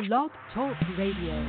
Blog Talk Radio.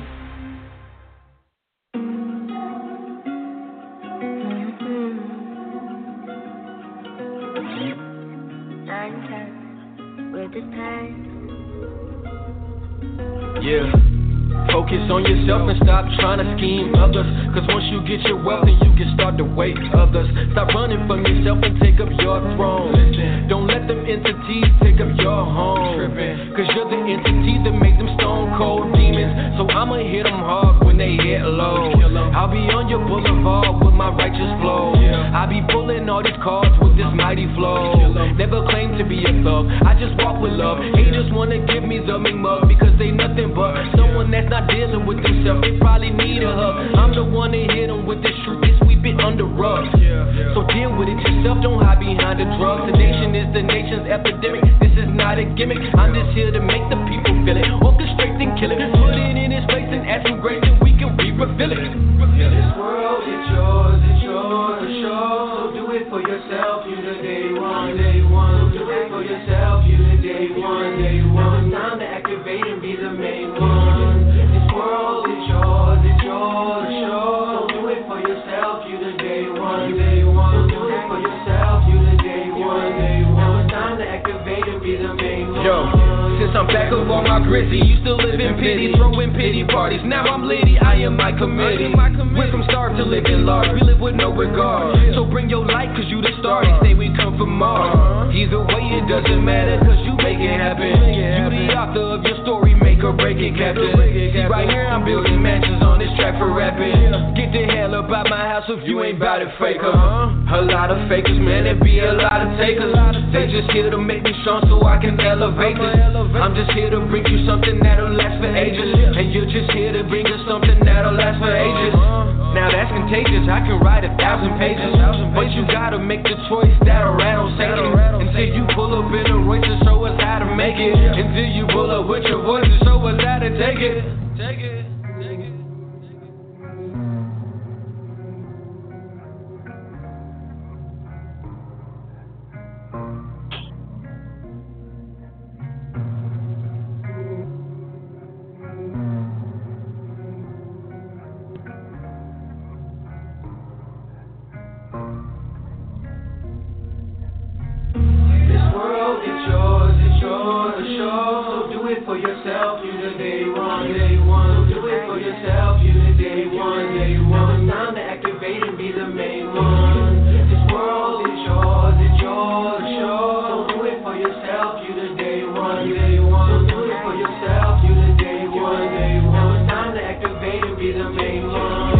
Yeah. Focus on yourself and stop trying to scheme others. Cause once you get your wealth, then you can start to wait others. Stop running from yourself and take up your throne. Don't let them entities take up your home. Cause you're the entity that make them stone cold demons. So I'ma hit them hard when they hit low. I'll be on your boulevard with my righteous flow. I be pulling all these cards with this mighty flow. Never claim to be a thug, I just walk with love. Haters wanna give me the mean mug because they nothing but someone that's not dealing with themselves. They probably need a hug. I'm the one that hit them with this truth and sweep it under rugs. So deal with it yourself, don't hide behind the drugs. The nation is the nation's epidemic. This is not a gimmick. I'm just here to make the people feel it. Orchestrate and kill it. Put it in its place and add some grace and we can re-reveal it. This world is yours to show. So do it for yourself. You the day one. So do it for yourself. You the day one. Now it's time to activate and be the main one. This world is yours to show. So do it for yourself. You the day one. So do it for yourself. You the day one. Now it's time to activate and be the main one. Yo. Since I'm back up on my grizzly, used to live in pity, throwing pity parties. Now I'm litty, I am my committee. Went from starved to living large, we live with no regard. So bring your light, cause you the star, they say we come from Mars. Either way, it doesn't matter, cause you make it happen. You the author of your story, make or break it, Captain. See, right here, I'm building mansions on this track for rapping. Get the hell up out my house if you ain't bout it, faker. A lot of fakers, man, it be a lot of takers. They just here to make me strong so I can elevate this. I'm just here to bring you something that'll last for ages. And you're just here to bring us something that'll last for ages. Now that's contagious, I can write 1,000 pages. But you gotta make the choice that'll rattle Satan. Until you pull up in a Royce and show us how to make it. Until you pull up with your voice and show us how to take it. Take it. For yourself, you the day one. So do it for yourself, you the day one. Now it's time to activate and be the main one. This world is yours to show. So do it for yourself, you the day one. So do it for yourself, you the day one. Now it's time to activate and be the main one.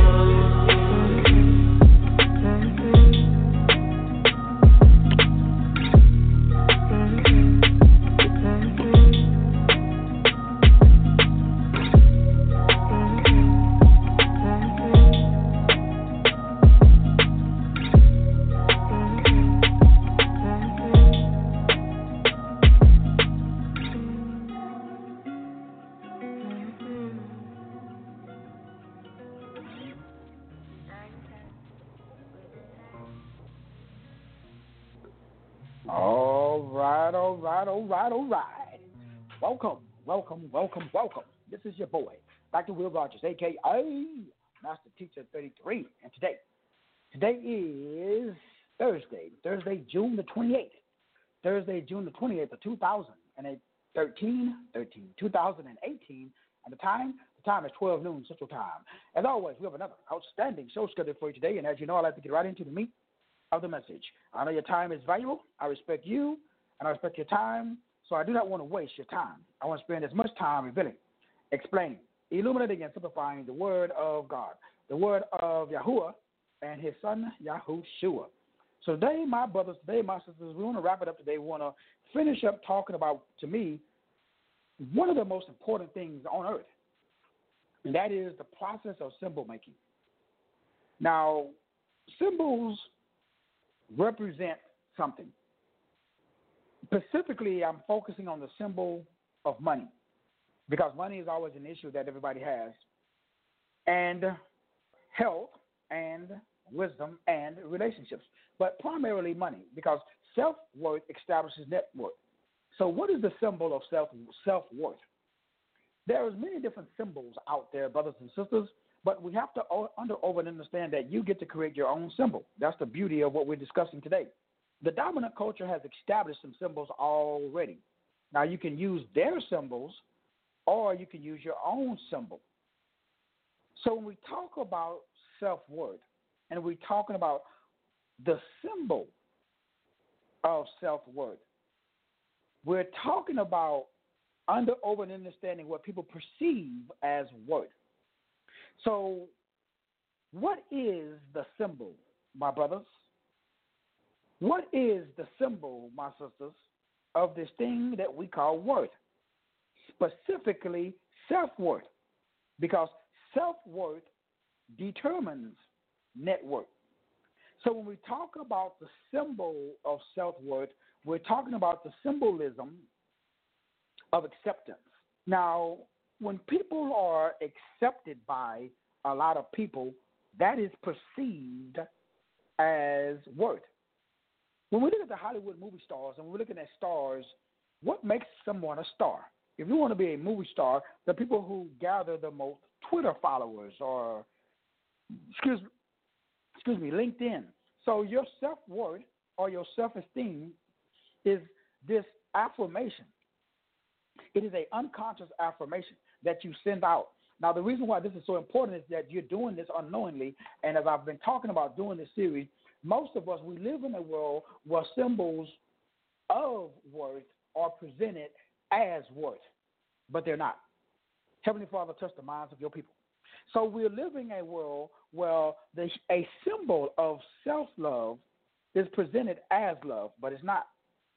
All right. Welcome. This is your boy, Dr. Will Rogers, a.k.a. Master Teacher 33. And today is Thursday, June the 28th. June the 28th of 2018. And the time is 12 noon Central Time. As always, we have another outstanding show scheduled for you today. And as you know, I like to get right into the meat of the message. I know your time is valuable. I respect you, and I respect your time. So I do not want to waste your time. I want to spend as much time revealing, explaining, illuminating, and simplifying the word of God, the word of Yahuwah and his son, Yahushua. So today, my brothers, my sisters, we want to wrap it up today. We want to finish up talking about, to me, one of the most important things on earth, and that is the process of symbol making. Now, symbols represent something. Specifically, I'm focusing on the symbol of money because money is always an issue that everybody has, and health and wisdom and relationships, but primarily money because self-worth establishes net worth. So what is the symbol of self-worth? There's many different symbols out there, brothers and sisters, but we have to over and understand that you get to create your own symbol. That's the beauty of what we're discussing today. The dominant culture has established some symbols already. Now, you can use their symbols or you can use your own symbol. So when we talk about self-worth and we're talking about the symbol of self-worth, we're talking about over and understanding what people perceive as worth. So what is the symbol, my brothers? What is the symbol, my sisters, of this thing that we call worth? Specifically, self-worth, because self-worth determines net worth. So when we talk about the symbol of self-worth, we're talking about the symbolism of acceptance. Now, when people are accepted by a lot of people, that is perceived as worth. When we look at the Hollywood movie stars and we're looking at stars, what makes someone a star? If you want to be a movie star, the people who gather the most Twitter followers or, LinkedIn. So your self-worth or your self-esteem is this affirmation. It is an unconscious affirmation that you send out. Now, the reason why this is so important is that you're doing this unknowingly, and as I've been talking about doing this series, most of us, we live in a world where symbols of worth are presented as worth, but they're not. Heavenly Father, touch the minds of your people. So we're living in a world where a symbol of self-love is presented as love, but it's not.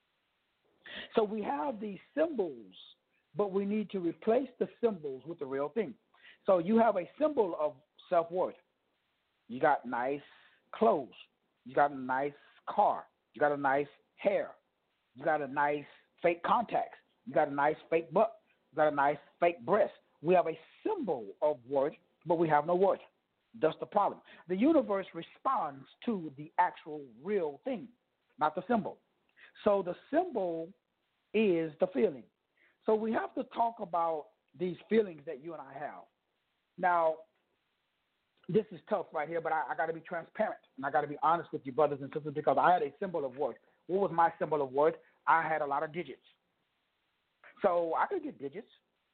So we have these symbols, but we need to replace the symbols with the real thing. So you have a symbol of self-worth. You got nice clothes. You got a nice car. You got a nice hair. You got a nice fake contacts. You got a nice fake butt. You got a nice fake breast. We have a symbol of worth, but we have no worth. That's the problem. The universe responds to the actual real thing, not the symbol. So the symbol is the feeling. So we have to talk about these feelings that you and I have. Now, this is tough right here, but I got to be transparent, and I got to be honest with you, brothers and sisters, because I had a symbol of worth. What was my symbol of worth? I had a lot of digits. So I could get digits,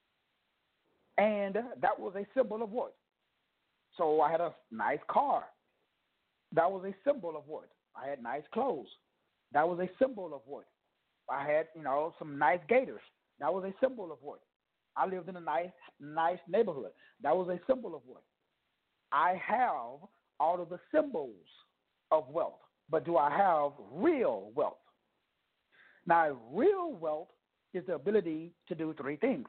and that was a symbol of worth. So I had a nice car. That was a symbol of worth. I had nice clothes. That was a symbol of worth. I had, some nice gators. That was a symbol of worth. I lived in a nice neighborhood. That was a symbol of worth. I have all of the symbols of wealth, but do I have real wealth? Now, real wealth is the ability to do three things.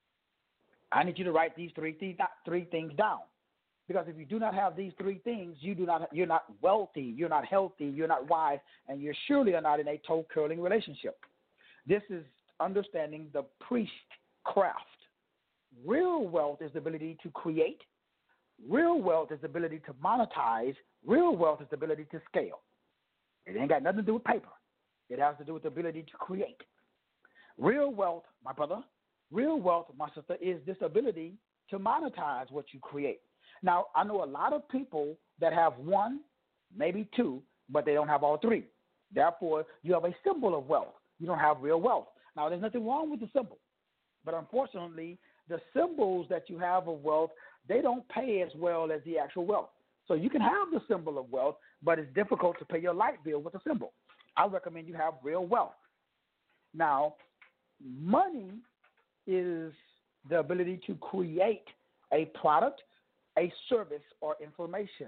I need you to write these three things down. Because if you do not have these three things, you're not wealthy, you're not healthy, you're not wise, and you surely are not in a toe-curling relationship. This is understanding the priestcraft. Real wealth is the ability to create. Real wealth is the ability to monetize. Real wealth is the ability to scale. It ain't got nothing to do with paper. It has to do with the ability to create. Real wealth, my brother, real wealth, my sister, is this ability to monetize what you create. Now, I know a lot of people that have one, maybe two, but they don't have all three. Therefore, you have a symbol of wealth. You don't have real wealth. Now, there's nothing wrong with the symbol. But unfortunately, the symbols that you have of wealth, they don't pay as well as the actual wealth. So you can have the symbol of wealth, but it's difficult to pay your light bill with a symbol. I recommend you have real wealth. Now, money is the ability to create a product, a service, or information.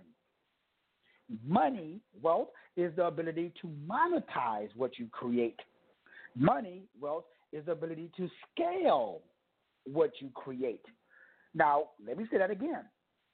Money, wealth, is the ability to monetize what you create. Money, wealth, is the ability to scale what you create. Now, let me say that again.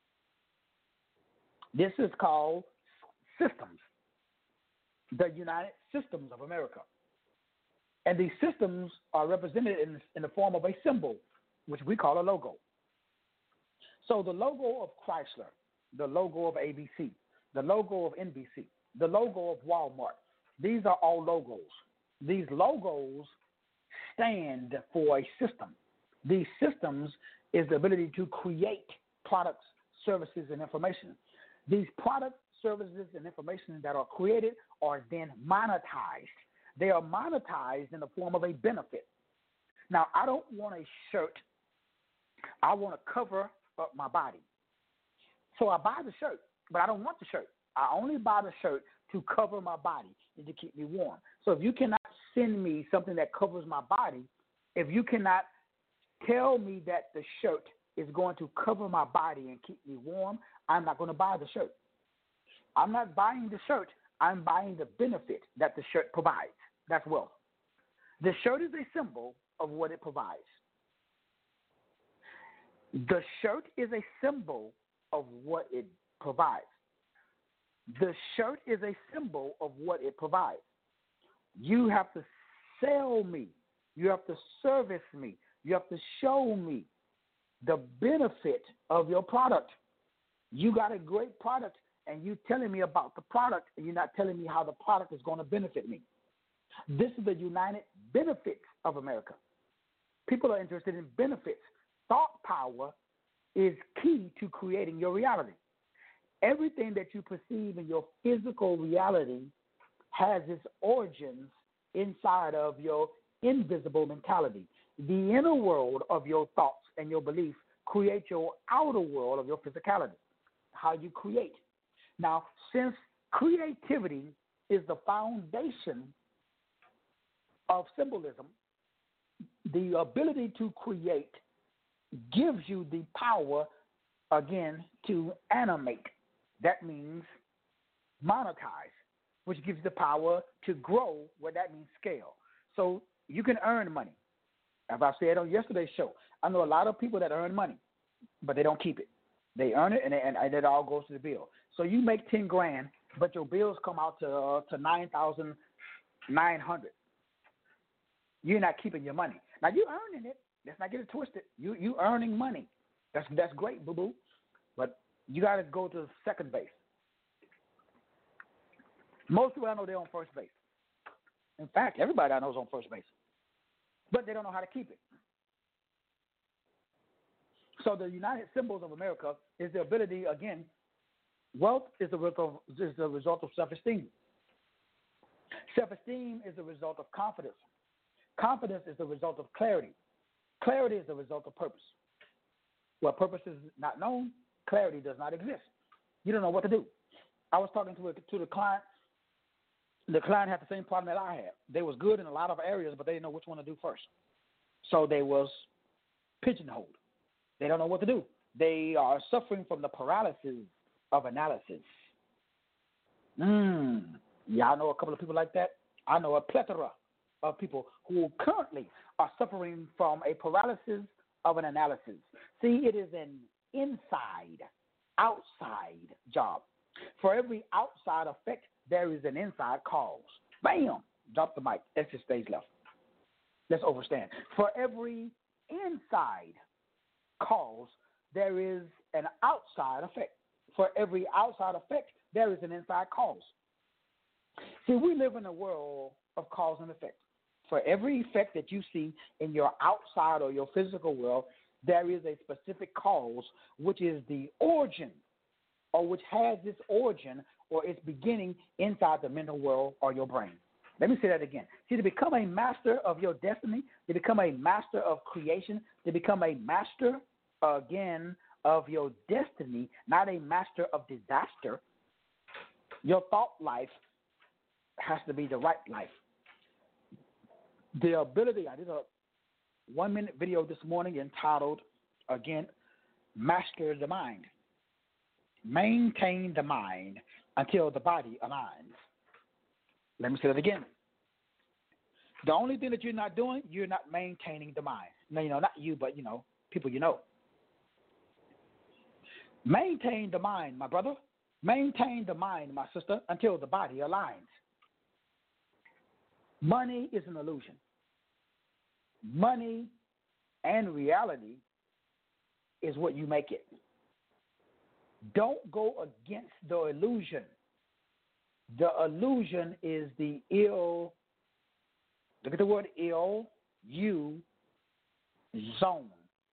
This is called systems, the United Systems of America. And these systems are represented in the form of a symbol, which we call a logo. So the logo of Chrysler, the logo of ABC, the logo of NBC, the logo of Walmart, these are all logos. These logos stand for a system. These systems is the ability to create products, services, and information. These products, services, and information that are created are then monetized. They are monetized in the form of a benefit. Now, I don't want a shirt. I want to cover up my body. So I buy the shirt, but I don't want the shirt. I only buy the shirt to cover my body and to keep me warm. So if you cannot send me something that covers my body, if you cannot tell me that the shirt is going to cover my body and keep me warm, I'm not going to buy the shirt. I'm not buying the shirt. I'm buying the benefit that the shirt provides. That's wealth. The shirt is a symbol of what it provides. The shirt is a symbol of what it provides. The shirt is a symbol of what it provides. You have to sell me. You have to service me. You have to show me the benefit of your product. You got a great product, and you're telling me about the product, and you're not telling me how the product is going to benefit me. This is the United Benefits of America. People are interested in benefits. Thought power is key to creating your reality. Everything that you perceive in your physical reality has its origins inside of your invisible mentality. The inner world of your thoughts and your beliefs create your outer world of your physicality, how you create. Now, since creativity is the foundation of symbolism, the ability to create gives you the power, again, to animate. That means monetize, which gives the power to grow, where that means scale. So you can earn money. As I said on yesterday's show, I know a lot of people that earn money, but they don't keep it. They earn it, and it all goes to the bill. So you make $10,000, but your bills come out to $9,900. You're not keeping your money. Now you're earning it. Let's not get it twisted. You earning money. That's great, boo boo. But you got to go to second base. Most people I know they're on first base. In fact, everybody I know is on first base, but they don't know how to keep it. So the United Symbols of America is the ability, again, wealth is the result of self-esteem. Self-esteem is the result of confidence. Confidence is the result of clarity. Clarity is the result of purpose. Where purpose is not known, clarity does not exist. You don't know what to do. I was talking to the client. The client had the same problem that I had. They was good in a lot of areas, but they didn't know which one to do first. So they was pigeonholed. They don't know what to do. They are suffering from the paralysis of analysis. Yeah, I know a couple of people like that. I know a plethora of people who currently are suffering from a paralysis of an analysis. See, it is an inside-outside job. For every outside effect, there is an inside cause. Bam! Drop the mic. Extra stage left. Let's overstand. For every inside cause, there is an outside effect. For every outside effect, there is an inside cause. See, we live in a world of cause and effect. For every effect that you see in your outside or your physical world, there is a specific cause, which is the origin, or which has its origin or its beginning inside the mental world or your brain. Let me say that again. See, to become a master of your destiny, to become a master of creation, to become a master, again, of your destiny, not a master of disaster, your thought life has to be the right life. The ability, I did a 1-minute video this morning entitled, again, Master the Mind. Maintain the mind until the body aligns. Let me say that again. The only thing that you're not doing, you're not maintaining the mind. No, not you, but, people you know. Maintain the mind, my brother. Maintain the mind, my sister, until the body aligns. Money is an illusion. Money and reality is what you make it. Don't go against the illusion. The illusion is the ill, look at the word ill, Zone,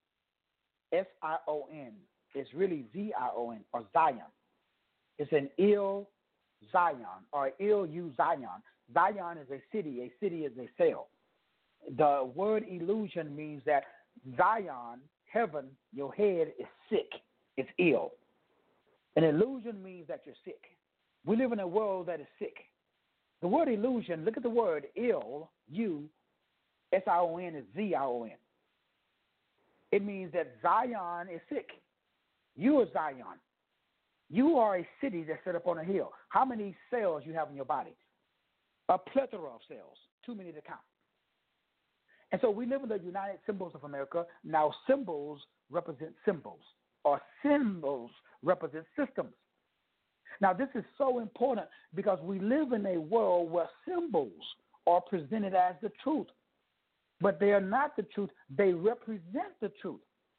Sion. It's really Zion or Zion. It's an ill Zion or ill-u Zion. Zion is a city. A city is a cell. The word illusion means that Zion, heaven, your head is sick. It's ill. An illusion means that you're sick. We live in a world that is sick. The word illusion, look at the word ill, U, S-I-O-N is Z-I-O-N. It means that Zion is sick. You are Zion. You are a city that's set up on a hill. How many cells you have in your body? A plethora of cells, too many to count. And so we live in the United Symbols of America. Now symbols represent symbols, or symbols represent systems. Now this is so important because we live in a world where symbols are presented as the truth, but they are not the truth. They represent the truth.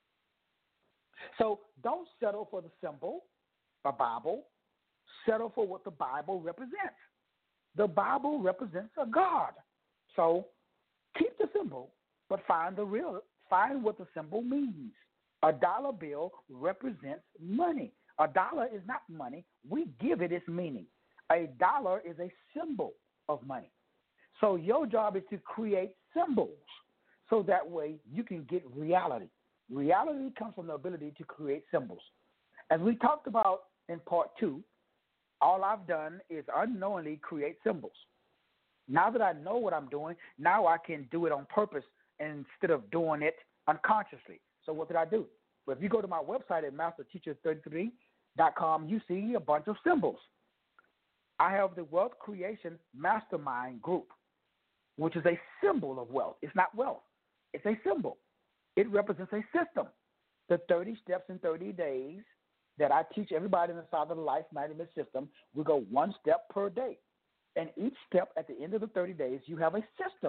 So don't settle for the symbol, a Bible. Settle for what the Bible represents. The Bible represents a God. So keep the symbol, but find what the symbol means. A dollar bill represents money. A dollar is not money. We give it its meaning. A dollar is a symbol of money. So your job is to create symbols so that way you can get reality. Reality comes from the ability to create symbols. As we talked about in part 2, all I've done is unknowingly create symbols. Now that I know what I'm doing, now I can do it on purpose instead of doing it unconsciously. So what did I do? Well, if you go to my website at masterteacher33.com, you see a bunch of symbols. I have the Wealth Creation Mastermind Group, which is a symbol of wealth. It's not wealth. It's a symbol. It represents a system. The 30 steps in 30 days that I teach everybody in the South of the Life Management System, we go one step per day. And each step at the end of the 30 days, you have a system.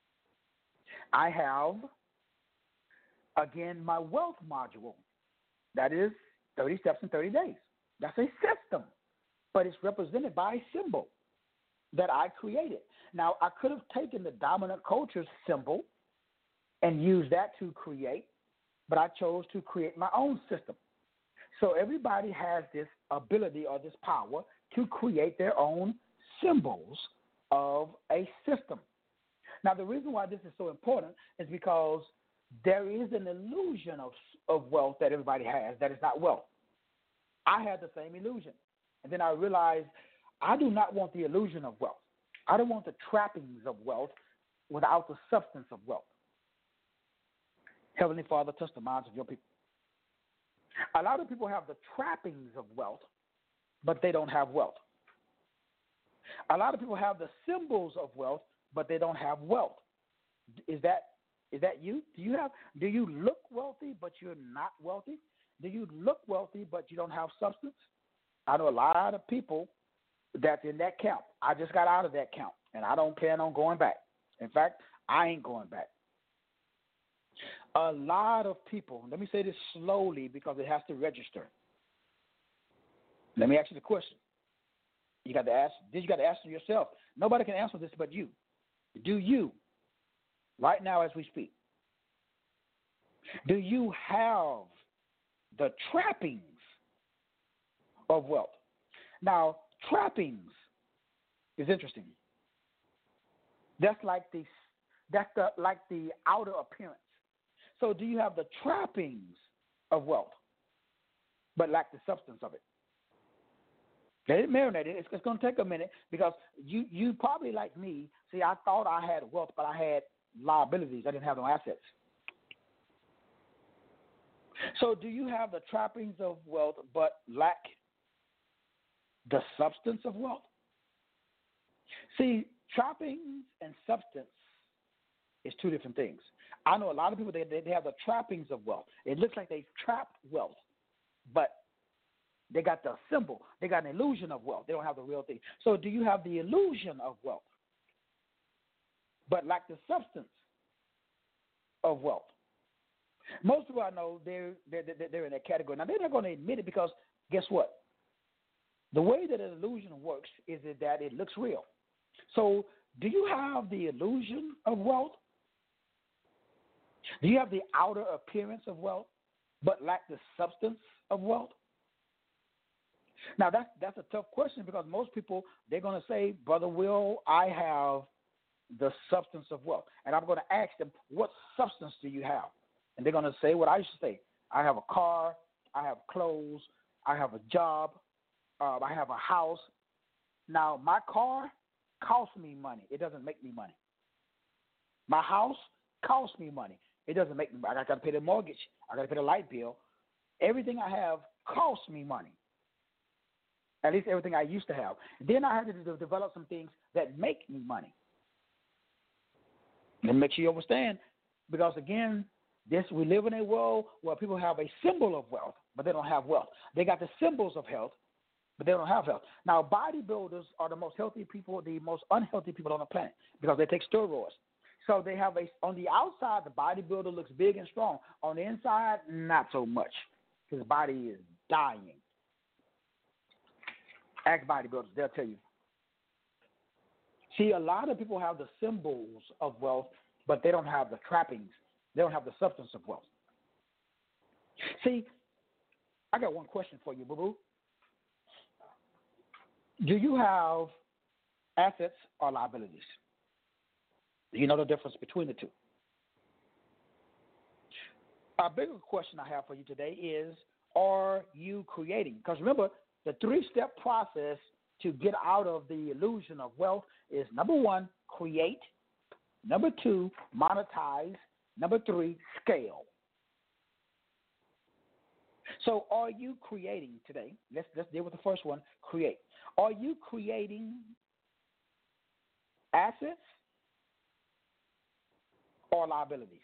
I have, again, my wealth module. That is 30 steps in 30 days. That's a system, but it's represented by a symbol that I created. Now, I could have taken the dominant culture's symbol and used that to create, but I chose to create my own system. So everybody has this ability or this power to create their own symbols of a system. Now, the reason why this is so important is because there is an illusion of wealth that everybody has that is not wealth. I had the same illusion. And then I realized I do not want the illusion of wealth. I don't want the trappings of wealth without the substance of wealth. Heavenly Father, touch the minds of your people. A lot of people have the trappings of wealth, but they don't have wealth. A lot of people have the symbols of wealth, but they don't have wealth. Is that you? Do you look wealthy, but you're not wealthy? Do you look wealthy, but you don't have substance? I know a lot of people that's in that camp. I just got out of that camp, and I don't plan on going back. In fact, I ain't going back. A lot of people, let me say this slowly because it has to register. Let me ask you the question. You got to answer yourself. Nobody can answer this but you. Do you, right now as we speak, do you have the trappings of wealth? Now, trappings is interesting. That's like the outer appearance. So do you have the trappings of wealth, but lack the substance of it? Let it marinate. It's going to take a minute because you probably like me. See, I thought I had wealth, but I had liabilities. I didn't have no assets. So do you have the trappings of wealth, but lack the substance of wealth? See, trappings and substance is two different things. I know a lot of people, they have the trappings of wealth. It looks like they trapped wealth, but they got the symbol. They got an illusion of wealth. They don't have the real thing. So do you have the illusion of wealth, but lack the substance of wealth? Most people I know, they're in that category. Now, they're not going to admit it because guess what? The way that an illusion works is that it looks real. So do you have the illusion of wealth? Do you have the outer appearance of wealth, but lack the substance of wealth? Now, that's a tough question because most people, they're going to say, Brother Will, I have the substance of wealth. And I'm going to ask them, what substance do you have? And they're going to say what I used to say. I have a car, I have clothes, I have a job, I have a house. Now, my car costs me money. It doesn't make me money. My house costs me money. It doesn't make me money. I got to pay the mortgage. I got to pay the light bill. Everything I have costs me money. At least everything I used to have. Then I had to develop some things that make me money. And make sure you understand, because again, we live in a world where people have a symbol of wealth, but they don't have wealth. They got the symbols of health, but they don't have health. Now, bodybuilders are the most healthy people, the most unhealthy people on the planet because they take steroids. So they have on the outside, the bodybuilder looks big and strong. On the inside, not so much. His body is dying. Ask bodybuilders, they'll tell you. See, a lot of people have the symbols of wealth, but they don't have the trappings. They don't have the substance of wealth. See, I got one question for you, boo-boo. Do you have assets or liabilities? Do you know the difference between the two? A bigger question I have for you today is, are you creating? Because remember, the 3-step process to get out of the illusion of wealth is, number 1, create. Number 2, monetize. Number 3, scale. So are you creating today? Let's deal with the first one, create. Are you creating assets or liabilities?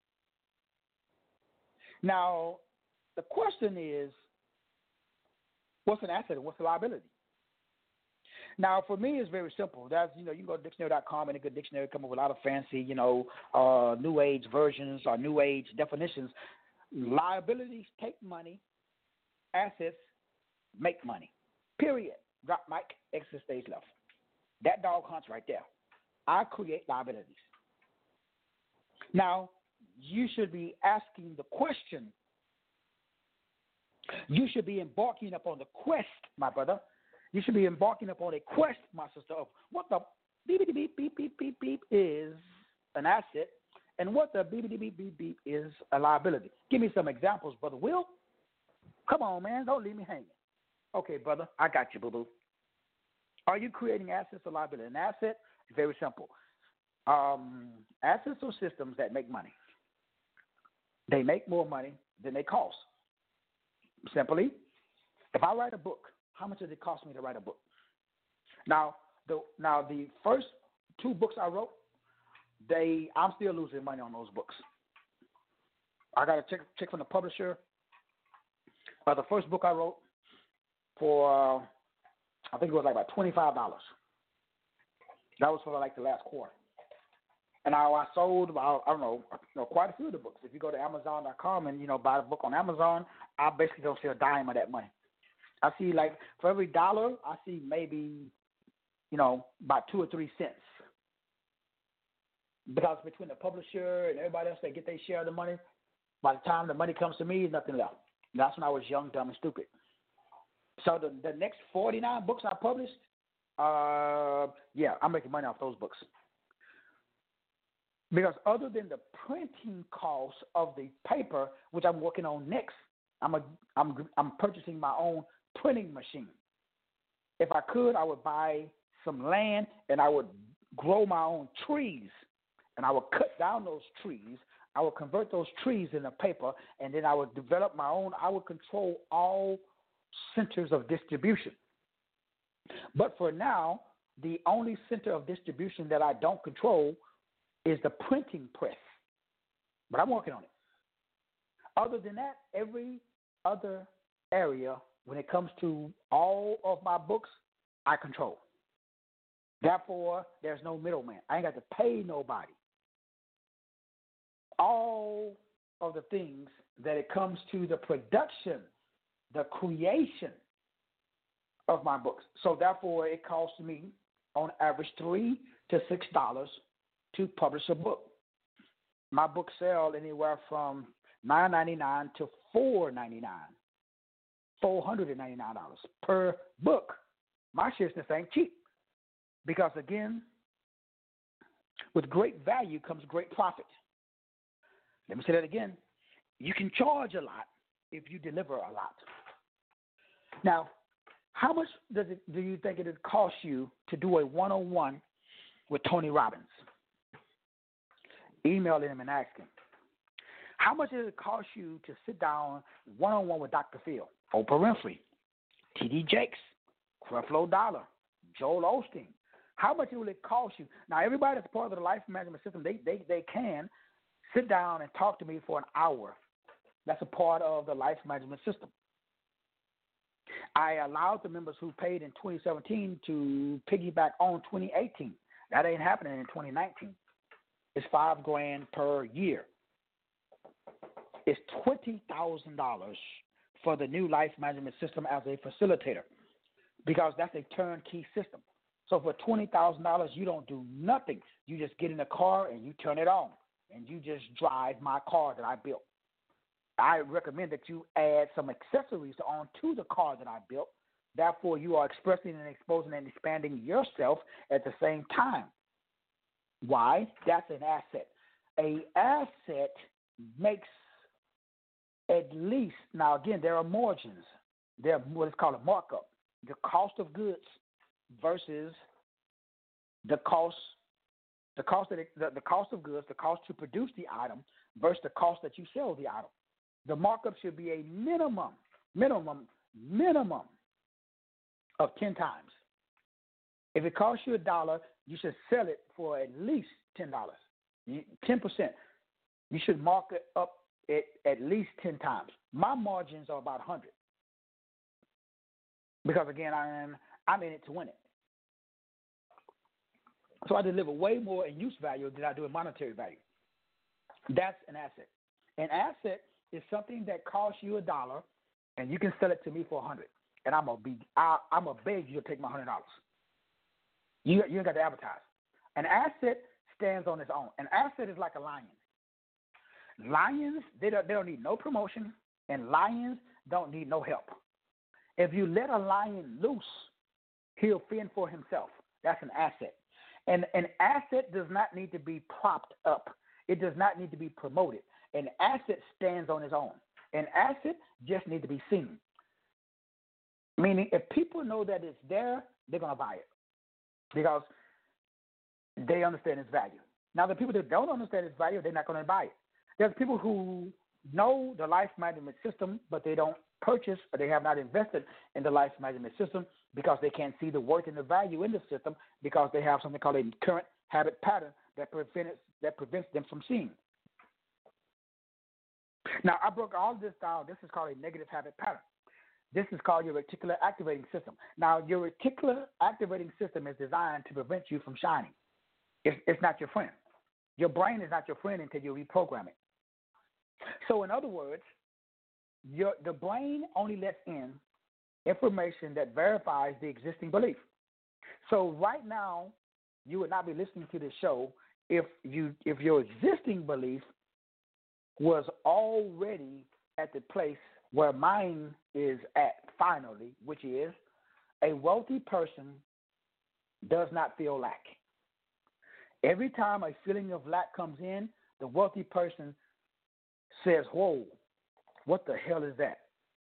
Now, the question is, what's an asset and what's a liability? Now, for me, it's very simple. That's, you can go to dictionary.com, and a good dictionary come up with a lot of fancy, new age versions or new age definitions. Liabilities take money. Assets make money. Period. Drop mic, exit stage left. That dog hunts right there. I create liabilities. Now, you should be asking the question. You should be embarking upon the quest, my brother. You should be embarking upon a quest, my sister, of what the beep, beep, beep, beep, beep, beep is an asset and what the beep, beep, beep, beep, beep is a liability. Give me some examples, Brother Will. Come on, man. Don't leave me hanging. Okay, brother. I got you, boo-boo. Are you creating assets or liability? An asset is very simple. Assets are systems that make money. They make more money than they cost. Simply, if I write a book, how much does it cost me to write a book? Now the first 2 books I wrote, I'm still losing money on those books. I got a check from the publisher. The first book I wrote for, I think it was like about $25. That was for like the last quarter. And I sold about, I don't know, quite a few of the books. If you go to Amazon.com and, buy a book on Amazon, I basically don't see a dime of that money. I see, like, for every $1, I see maybe, about 2 or 3 cents. Because between the publisher and everybody else that get their share of the money, by the time the money comes to me, there's nothing left. And that's when I was young, dumb, and stupid. So the next 49 books I published, I'm making money off those books. Because other than the printing cost of the paper, which I'm working on next, I'm purchasing my own printing machine. If I could, I would buy some land and I would grow my own trees, and I would cut down those trees. I would convert those trees into paper, and then I would develop my own. I would control all centers of distribution. But for now, the only center of distribution that I don't control is the printing press. But I'm working on it. Other than that, every other area, when it comes to all of my books, I control. Therefore, there's no middleman. I ain't got to pay nobody. All of the things that it comes to the production, the creation of my books. So therefore, it costs me on average $3 to $6 to publish a book. My books sell anywhere from $9.99 to $4.99, $499 per book. My shitness ain't cheap because, again, with great value comes great profit. Let me say that again. You can charge a lot if you deliver a lot. Now, how much do you think it would cost you to do a one-on-one with Tony Robbins? Email him and ask him. How much does it cost you to sit down one-on-one with Dr. Phil, Oprah Winfrey, T.D. Jakes, Creflo Dollar, Joel Osteen? How much will it cost you? Now, everybody that's part of the life management system, they can sit down and talk to me for an hour. That's a part of the life management system. I allowed the members who paid in 2017 to piggyback on 2018. That ain't happening in 2019. It's $5,000 per year. It's $20,000 for the new life management system as a facilitator because that's a turnkey system. So for $20,000, you don't do nothing. You just get in a car and you turn it on, and you just drive my car that I built. I recommend that you add some accessories onto the car that I built. Therefore, you are expressing and exposing and expanding yourself at the same time. Why? That's an asset. An asset makes at least, now again, there are margins. There are what is called a markup. The cost of goods versus the cost of goods, the cost to produce the item versus the cost that you sell the item. The markup should be a minimum of 10 times. If it costs you $1, you should sell it for at least $10. 10%. You should mark it up at least 10 times. My margins are about 100 because again, I'm in it to win it. So I deliver way more in use value than I do in monetary value. That's an asset. An asset is something that costs you $1, and you can sell it to me for $100. And I'm gonna beg you to take my $100. You ain't got to advertise. An asset stands on its own. An asset is like a lion. Lions, they don't need no promotion, and lions don't need no help. If you let a lion loose, he'll fend for himself. That's an asset. And an asset does not need to be propped up. It does not need to be promoted. An asset stands on its own. An asset just needs to be seen. Meaning, if people know that it's there, they're going to buy it because they understand its value. Now, the people that don't understand its value, they're not going to buy it. There's people who know the life management system, but they don't purchase or they have not invested in the life management system because they can't see the worth and the value in the system because they have something called a current habit pattern that prevents them from seeing. Now, I broke all this down. This is called a negative habit pattern. This is called your reticular activating system. Now, your reticular activating system is designed to prevent you from shining. It's not your friend. Your brain is not your friend until you reprogram it. So, in other words, the brain only lets in information that verifies the existing belief. So, right now, you would not be listening to this show if your existing belief was already at the place where mine is at finally, which is a wealthy person does not feel lack. Every time a feeling of lack comes in, the wealthy person says, whoa, what the hell is that?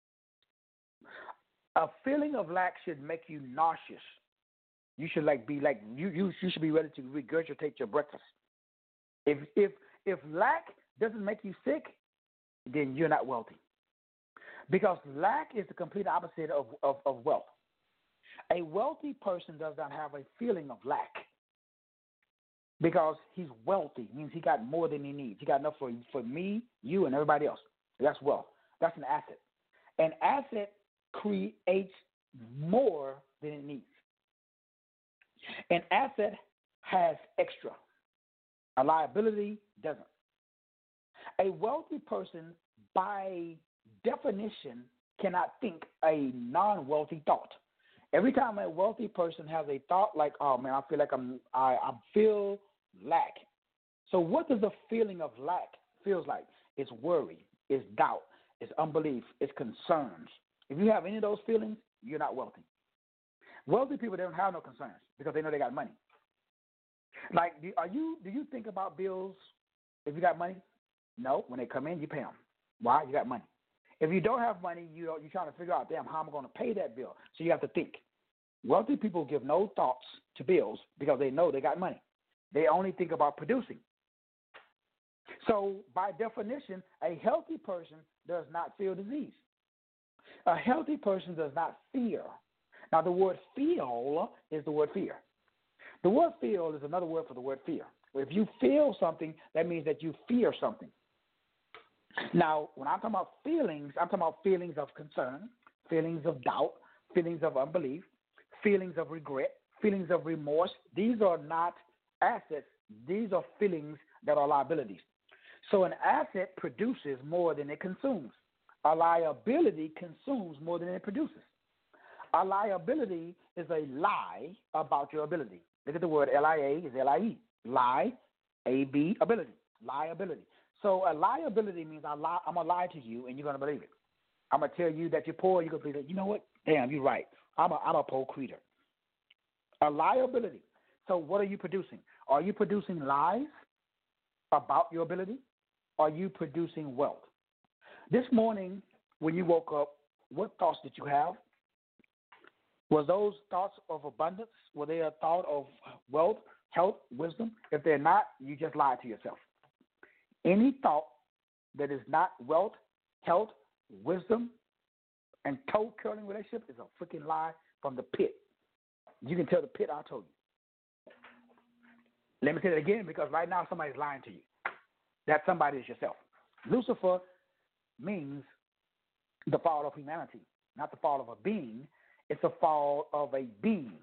A feeling of lack should make you nauseous. You should you should be ready to regurgitate your breakfast. If lack doesn't make you sick, then you're not wealthy. Because lack is the complete opposite of wealth. A wealthy person does not have a feeling of lack because he's wealthy. It means he got more than he needs. He got enough for me, you, and everybody else. That's wealth. That's an asset. An asset creates more than it needs. An asset has extra. A liability doesn't. A wealthy person, by definition, cannot think a non-wealthy thought. Every time a wealthy person has a thought like, "Oh man, I feel like I feel lack," So what does the feeling of lack feels like? It's worry, it's doubt, it's unbelief, it's concerns. If you have any of those feelings, you're not wealthy. Wealthy people, they don't have no concerns because they know they got money. Like, do you think about bills if you got money? No. When they come in, you pay them. Why? You got money. If you don't have money, you're trying to figure out, damn, how am I going to pay that bill? So you have to think. Wealthy people give no thoughts to bills because they know they got money. They only think about producing. So by definition, a healthy person does not feel disease. A healthy person does not fear. Now, the word feel is the word fear. The word feel is another word for the word fear. If you feel something, that means that you fear something. Now, when I'm talking about feelings, I'm talking about feelings of concern, feelings of doubt, feelings of unbelief, feelings of regret, feelings of remorse. These are not assets. These are feelings that are liabilities. So an asset produces more than it consumes. A liability consumes more than it produces. A liability is a lie about your ability. Look at the word LIA is LIE. Lie, A-B, ability. Liability. So a liability means I'm going to lie to you and you're going to believe it. I'm going to tell you that you're poor, you're going to believe it. You know what? Damn, you're right. I'm a poor creature. A liability. So what are you producing? Are you producing lies about your ability? Are you producing wealth? This morning, when you woke up, what thoughts did you have? Was those thoughts of abundance? Were they a thought of wealth, health, wisdom? If they're not, you just lied to yourself. Any thought that is not wealth, health, wisdom, and toe-curling relationship is a freaking lie from the pit. You can tell the pit I told you. Let me say that again because right now somebody's lying to you. That somebody is yourself. Lucifer means the fall of humanity, not the fall of a being. It's the fall of a being.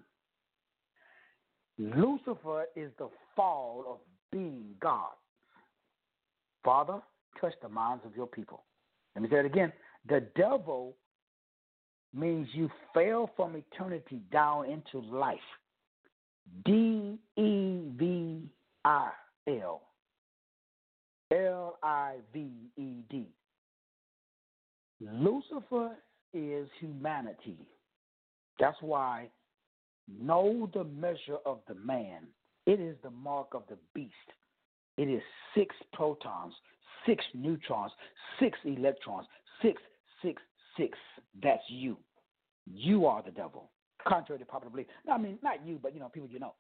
Lucifer is the fall of being God. Father, touch the minds of your people. Let me say it again. The devil means you fell from eternity down into life. D-E-V-I-L. L-I-V-E-D. Lucifer is humanity. That's why know the measure of the man. It is the mark of the beast. It is 6 protons, 6 neutrons, 6 electrons, 6, 6, 6. That's you. You are the devil, contrary to popular belief. No, I mean, not you, but, people you know.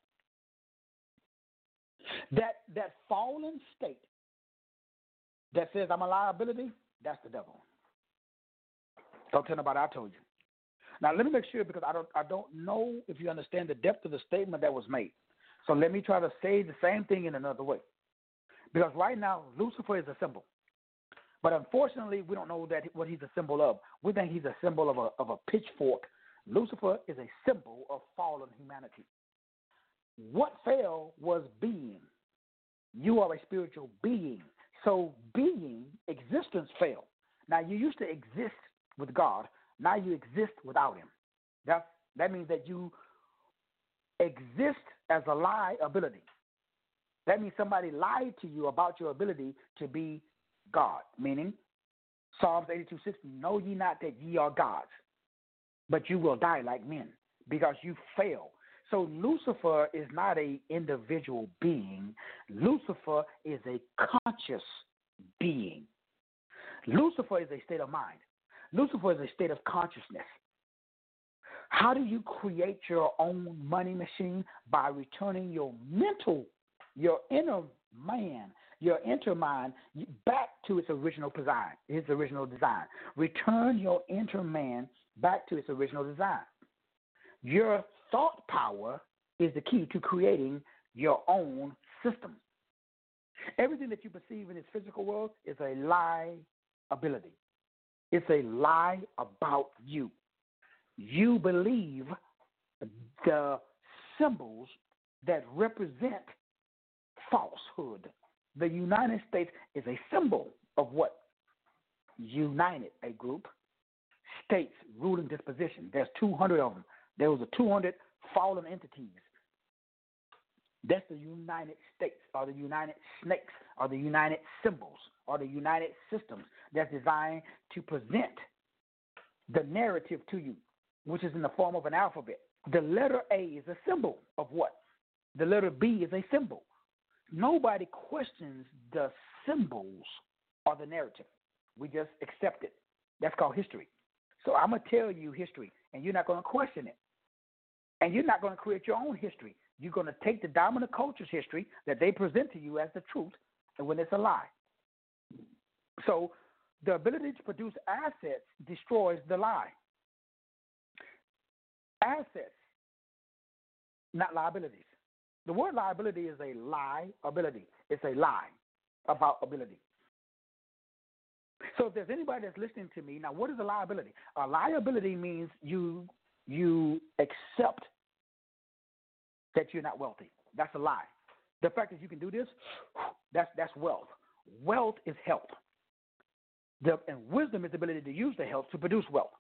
That fallen state that says I'm a liability, that's the devil. Don't tell nobody I told you. Now, let me make sure because I don't know if you understand the depth of the statement that was made. So let me try to say the same thing in another way. Because right now, Lucifer is a symbol. But unfortunately, we don't know what he's a symbol of. We think he's a symbol of a pitchfork. Lucifer is a symbol of fallen humanity. What fell was being. You are a spiritual being. So being, existence fell. Now, you used to exist with God. Now you exist without him. That means that you exist as a liability. That means somebody lied to you about your ability to be God, meaning Psalms 82:6, know ye not that ye are gods, but you will die like men because you fail. So Lucifer is not an individual being. Lucifer is a conscious being. Lucifer is a state of mind. Lucifer is a state of consciousness. How do you create your own money machine? By returning your inner man, your inner mind back to its original design. Return your inner man back to its original design. Your thought power is the key to creating your own system. Everything that you perceive in this physical world is a liability. It's a lie about you. You believe the symbols that represent falsehood. The United States is a symbol of what? United, a group, states, ruling disposition. There's 200 of them. There was 200 fallen entities. That's the United States or the United Snakes or the United Symbols or the United Systems that's designed to present the narrative to you, which is in the form of an alphabet. The letter A is a symbol of what? The letter B is a symbol. Nobody questions the symbols or the narrative. We just accept it. That's called history. So I'm going to tell you history, and you're not going to question it. And you're not going to create your own history. You're going to take the dominant culture's history that they present to you as the truth, and when it's a lie. So the ability to produce assets destroys the lie. Assets, not liabilities. The word liability is a liability. It's a lie about ability. So if there's anybody that's listening to me, now what is a liability? A liability means you accept that you're not wealthy. That's a lie. The fact that you can do this, that's wealth. Wealth is health. And wisdom is the ability to use the health to produce wealth.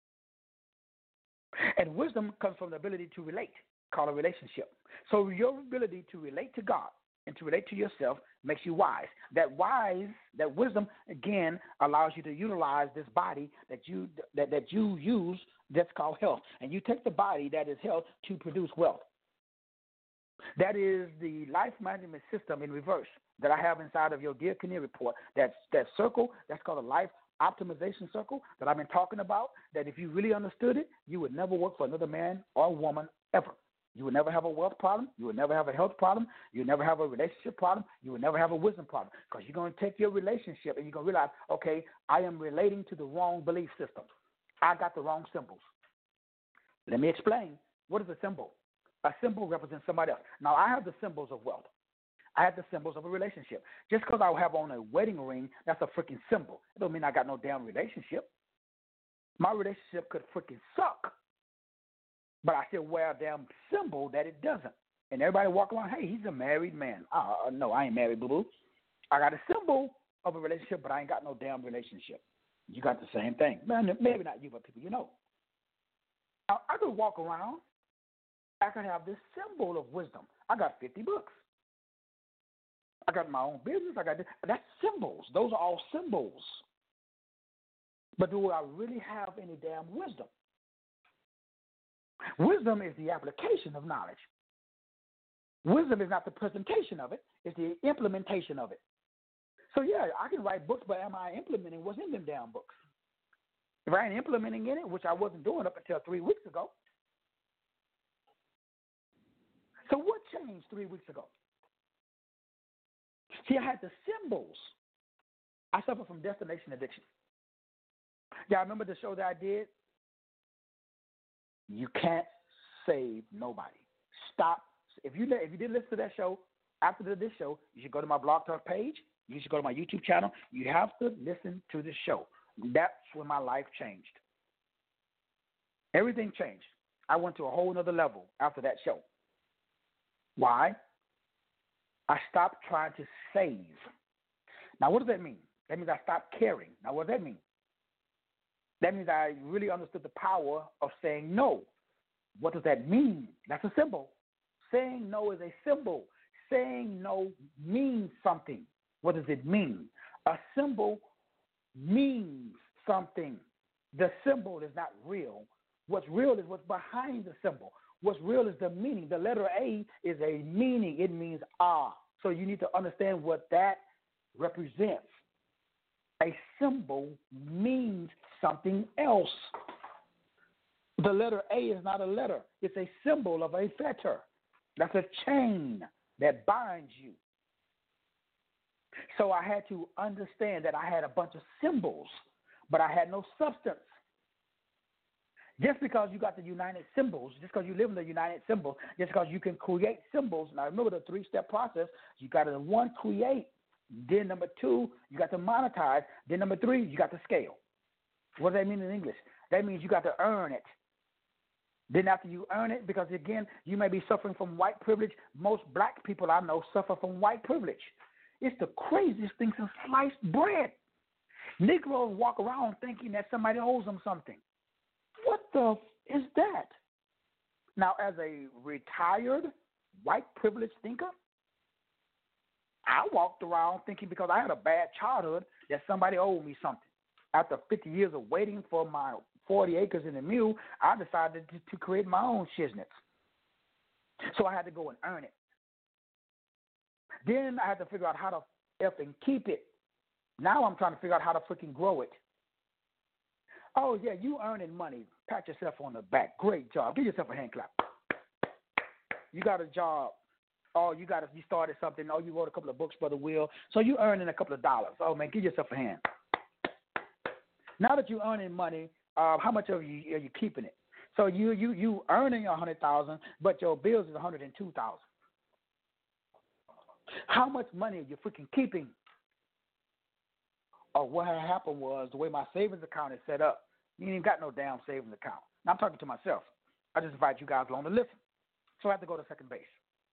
And wisdom comes from the ability to relate, called a relationship. So your ability to relate to God and to relate to yourself makes you wise. That wisdom, again, allows you to utilize this body that you use that's called health. And you take the body that is health to produce wealth. That is the life management system in reverse that I have inside of your Dear Canary report. That circle, that's called a life optimization circle that I've been talking about, that if you really understood it, you would never work for another man or woman ever. You would never have a wealth problem. You would never have a health problem. You would never have a relationship problem. You would never have a wisdom problem, because you're going to take your relationship and you're going to realize, okay, I am relating to the wrong belief system. I got the wrong symbols. Let me explain. What is a symbol? A symbol represents somebody else. Now, I have the symbols of wealth. I have the symbols of a relationship. Just because I have on a wedding ring, that's a freaking symbol. It don't mean I got no damn relationship. My relationship could freaking suck, but I still wear a damn symbol that it doesn't. And everybody walk around, hey, he's a married man. No, I ain't married, boo-boo. I got a symbol of a relationship, but I ain't got no damn relationship. You got the same thing. Man, maybe not you, but people you know. Now, I could walk around. I could have this symbol of wisdom. I got 50 books. I got my own business. I got this. That's symbols. Those are all symbols. But do I really have any damn wisdom? Wisdom is the application of knowledge. Wisdom is not the presentation of it. It's the implementation of it. So, yeah, I can write books, but am I implementing what's in them damn books? If I ain't implementing in it, which I wasn't doing up until 3 weeks ago. So what changed 3 weeks ago? See, I had the symbols. I suffer from destination addiction. Y'all remember the show that I did? You can't save nobody. Stop. If you did listen to that show, after this show, you should go to my Blog Talk page. You should go to my YouTube channel. You have to listen to the show. That's when my life changed. Everything changed. I went to a whole other level after that show. Why? I stopped trying to save. Now, what does that mean? That means I stopped caring. Now, what does that mean? That means I really understood the power of saying no. What does that mean? That's a symbol. Saying no is a symbol. Saying no means something. What does it mean? A symbol means something. The symbol is not real. What's real is what's behind the symbol. What's real is the meaning. The letter A is a meaning. It means ah. So you need to understand what that represents. A symbol means something else. The letter A is not a letter. It's a symbol of a fetter. That's a chain that binds you. So I had to understand that I had a bunch of symbols, but I had no substance. Just because you got the united symbols, just because you live in the united symbols, just because you can create symbols. Now, remember the three-step process. You got to, one, create. Then number two, you got to monetize. Then number three, you got to scale. What does that mean in English? That means you got to earn it. Then after you earn it, because, again, you may be suffering from white privilege. Most black people I know suffer from white privilege. It's the craziest thing since sliced bread. Negroes walk around thinking that somebody owes them something. What the is that? Now, as a retired white privileged thinker. I walked around thinking because I had a bad childhood that somebody owed me something. After 50 years of waiting for my 40 acres and a mule, I decided to create my own shiznits. So I had to go and earn it. Then I had to figure out how to effing keep it. Now I'm trying to figure out how to freaking grow it. Oh, yeah, you earning money. Pat yourself on the back. Great job. Give yourself a hand clap. You got a job. Oh, you started something. Oh, you wrote a couple of books, Brother Will. So you earning a couple of dollars. Oh, man, give yourself a hand. Now that you're earning money, how much of you are you keeping it? So you earning $100,000, but your bills is $102,000. How much money are you freaking keeping? Or what had happened was the way my savings account is set up, you ain't even got no damn savings account. Now I'm talking to myself. I just invite you guys along to listen. So I have to go to second base.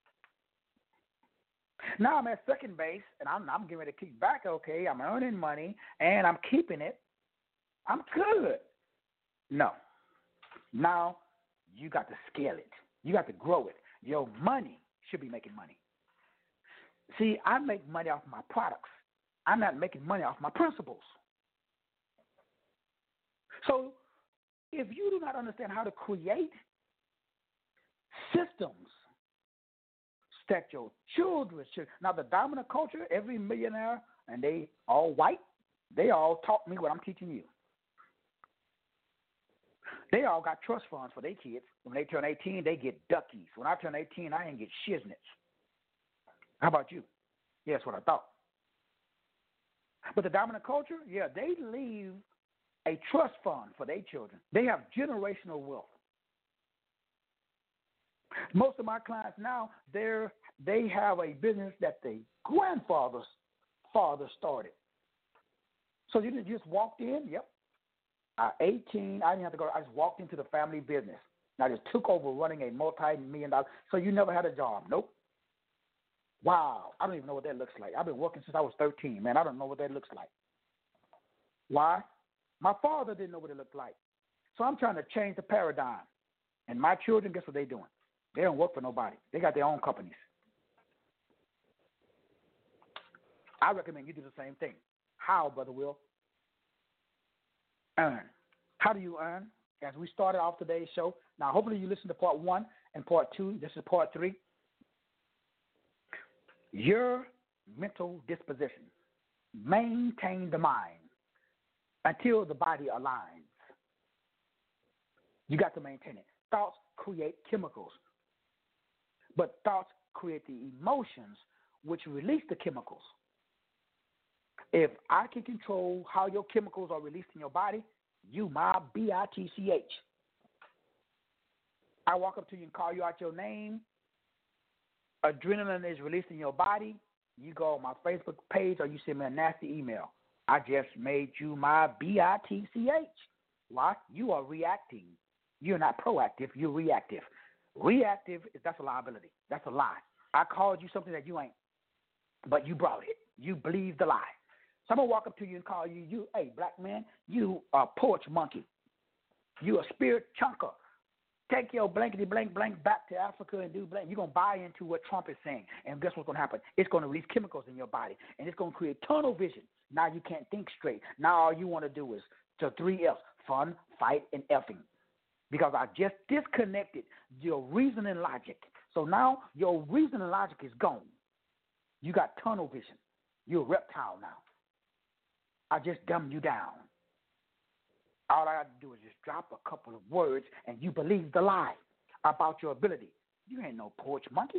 Now I'm at second base, and I'm getting ready to kick back. Okay, I'm earning money, and I'm keeping it. I'm good. No. Now you got to scale it. You got to grow it. Your money should be making money. See, I make money off my products. I'm not making money off my principles. So if you do not understand how to create systems that your children should. Now, the dominant culture, every millionaire, and they all white, they all taught me what I'm teaching you. They all got trust funds for their kids. When they turn 18, they get duckies. When I turn 18, I ain't get shiznits. How about you? Yeah, that's what I thought. But the dominant culture, yeah, they leave a trust fund for their children. They have generational wealth. Most of my clients now, they have a business that the grandfather's father started. So you just walked in, yep. At 18, I didn't have to go. I just walked into the family business. And I just took over running a multi-million-dollar. So you never had a job? Nope. Wow, I don't even know what that looks like. I've been working since I was 13, man. I don't know what that looks like. Why? My father didn't know what it looked like. So I'm trying to change the paradigm. And my children, guess what they're doing? They don't work for nobody. They got their own companies. I recommend you do the same thing. How, Brother Will? Earn. How do you earn? As we started off today's show, now hopefully you listened to part 1 and part 2. This is part 3. Your mental disposition. Maintain the mind until the body aligns. You got to maintain it. Thoughts create chemicals, but thoughts create the emotions which release the chemicals. If I can control how your chemicals are released in your body, you my bitch. I walk up to you and call you out your name. Adrenaline is released in your body. You go on my Facebook page or you send me a nasty email. I just made you my bitch. Why? You are reacting. You're not proactive. You're reactive. Reactive, that's a liability. That's a lie. I called you something that you ain't, but you brought it. You believed the lie. So I'm going to walk up to you and call you, hey, black man, you a porch monkey. You a spirit chunker. Take your blankety blank back to Africa and do blank. You're going to buy into what Trump is saying. And guess what's going to happen? It's going to release chemicals in your body. And it's going to create tunnel vision. Now you can't think straight. Now all you want to do is the 3 F's, fun, fight, and effing. Because I just disconnected your reason and logic. So now your reason and logic is gone. You got tunnel vision. You're a reptile now. I just dumbed you down. All I got to do is just drop a couple of words and you believe the lie about your ability. You ain't no porch monkey.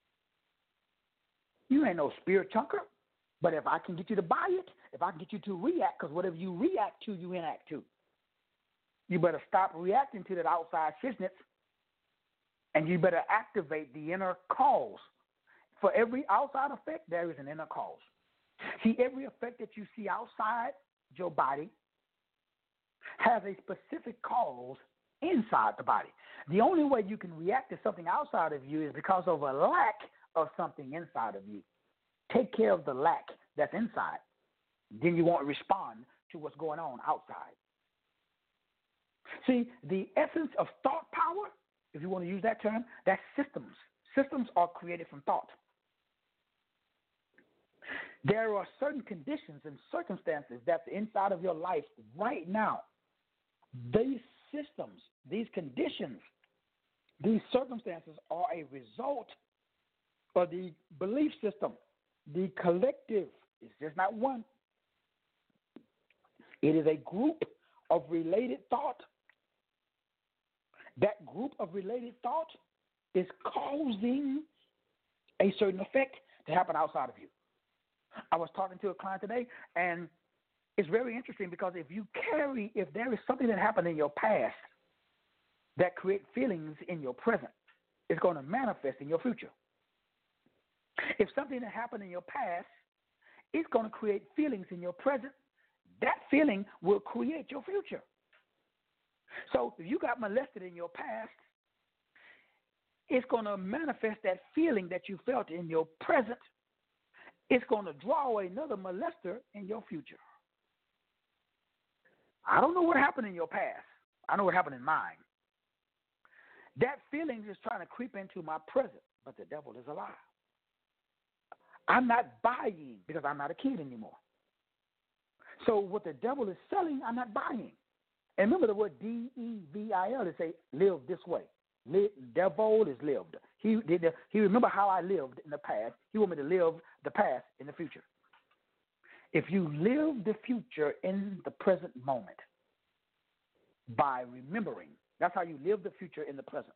You ain't no spirit chunker. But if I can get you to buy it, if I can get you to react, because whatever you react to, you enact to. You better stop reacting to that outside shiznits, and you better activate the inner cause. For every outside effect, there is an inner cause. See, every effect that you see outside your body has a specific cause inside the body. The only way you can react to something outside of you is because of a lack of something inside of you. Take care of the lack that's inside. Then you won't respond to what's going on outside. See, the essence of thought power, if you want to use that term, that's systems. Systems are created from thought. There are certain conditions and circumstances that's inside of your life right now. These systems, these conditions, these circumstances are a result of the belief system, the collective. It's just not one. It is a group of related thought. That group of related thought is causing a certain effect to happen outside of you. I was talking to a client today, and it's very interesting because if there is something that happened in your past that creates feelings in your present, it's going to manifest in your future. If something that happened in your past, it's going to create feelings in your present, that feeling will create your future. So if you got molested in your past, it's going to manifest that feeling that you felt in your present. It's going to draw another molester in your future. I don't know what happened in your past. I know what happened in mine. That feeling is trying to creep into my present, but the devil is a lie. I'm not buying because I'm not a kid anymore. So what the devil is selling, I'm not buying. And remember the word D-E-V-I-L, they say live this way. Devil is lived. He remember how I lived in the past. He want me to live the past in the future. If you live the future in the present moment by remembering, that's how you live the future in the present.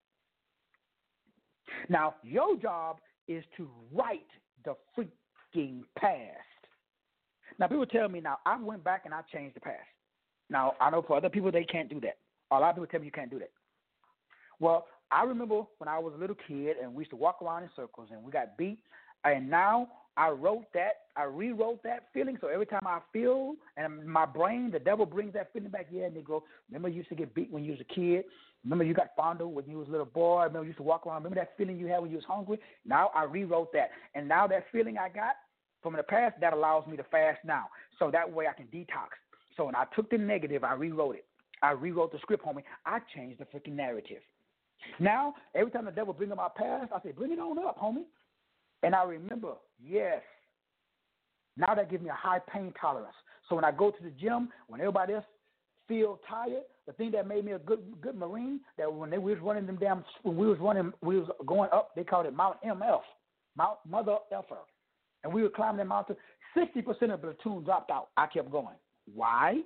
Now, your job is to write the freaking past. Now, people tell me now, I went back and I changed the past. Now, I know for other people, they can't do that. A lot of people tell me you can't do that. Well, I remember when I was a little kid and we used to walk around in circles and we got beat. And now I rewrote that feeling. So every time I feel, and my brain, the devil brings that feeling back. Yeah, Negro, remember you used to get beat when you was a kid? Remember you got fondled when you was a little boy? Remember you used to walk around? Remember that feeling you had when you was hungry? Now I rewrote that. And now that feeling I got from the past, that allows me to fast now. So that way I can detox. So when I took the negative, I rewrote it. I rewrote the script, homie. I changed the freaking narrative. Now, every time the devil brings up my past, I say, bring it on up, homie. And I remember, yes. Now that gives me a high pain tolerance. So when I go to the gym, when everybody else feel tired, the thing that made me a good Marine, that when we was running we was going up, they called it Mount MF, Mount Mother Effer. And we were climbing that mountain. 60% of the platoon dropped out. I kept going. Why?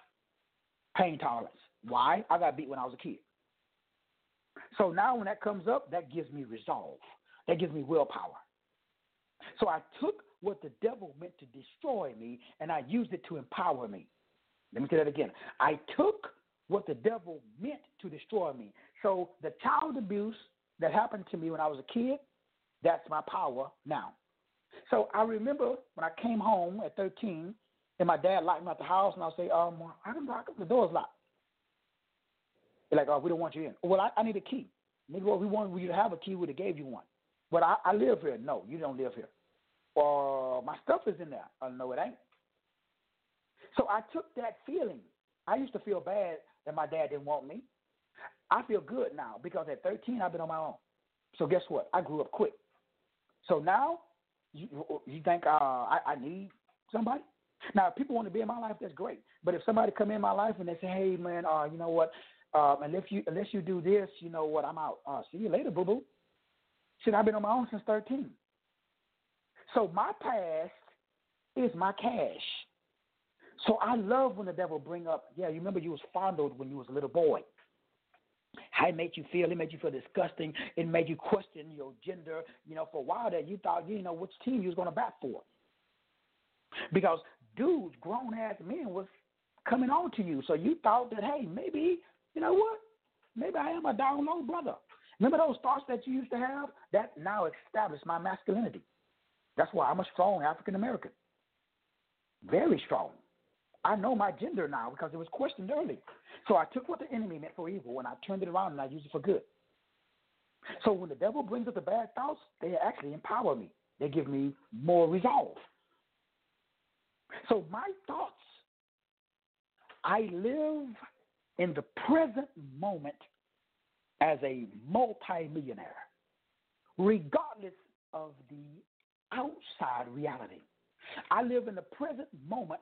Pain tolerance. Why? I got beat when I was a kid. So now when that comes up, that gives me resolve. That gives me willpower. So I took what the devil meant to destroy me, and I used it to empower me. Let me say that again. I took what the devil meant to destroy me. So the child abuse that happened to me when I was a kid, that's my power now. So I remember when I came home at 13, and my dad locked me out the house, and I'll say, how come the door's locked? They're like, we don't want you in. Well, I need a key. Nigga, if we wanted you to have a key, we would have gave you one. But I live here. No, you don't live here. Or my stuff is in there. No, it ain't. So I took that feeling. I used to feel bad that my dad didn't want me. I feel good now because at 13, I've been on my own. So guess what? I grew up quick. So now, you think I need somebody? Now, if people want to be in my life, that's great. But if somebody come in my life and they say, hey, man, you know what? Unless you do this, you know what, I'm out. See you later, boo-boo. Shit, I've been on my own since 13. So my past is my cash. So I love when the devil bring up, you remember you was fondled when you was a little boy. How it made you feel. It made you feel disgusting. It made you question your gender. For a while there, you thought you didn't know which team you was going to bat for. Because dudes, grown-ass men, was coming on to you. So you thought that, hey, maybe, you know what? Maybe I am a down low brother. Remember those thoughts that you used to have? That now established my masculinity. That's why I'm a strong African-American. Very strong. I know my gender now because it was questioned early. So I took what the enemy meant for evil and I turned it around and I used it for good. So when the devil brings up the bad thoughts, they actually empower me. They give me more resolve. So my thoughts, I live in the present moment as a multimillionaire. regardless of the outside reality. I live in the present moment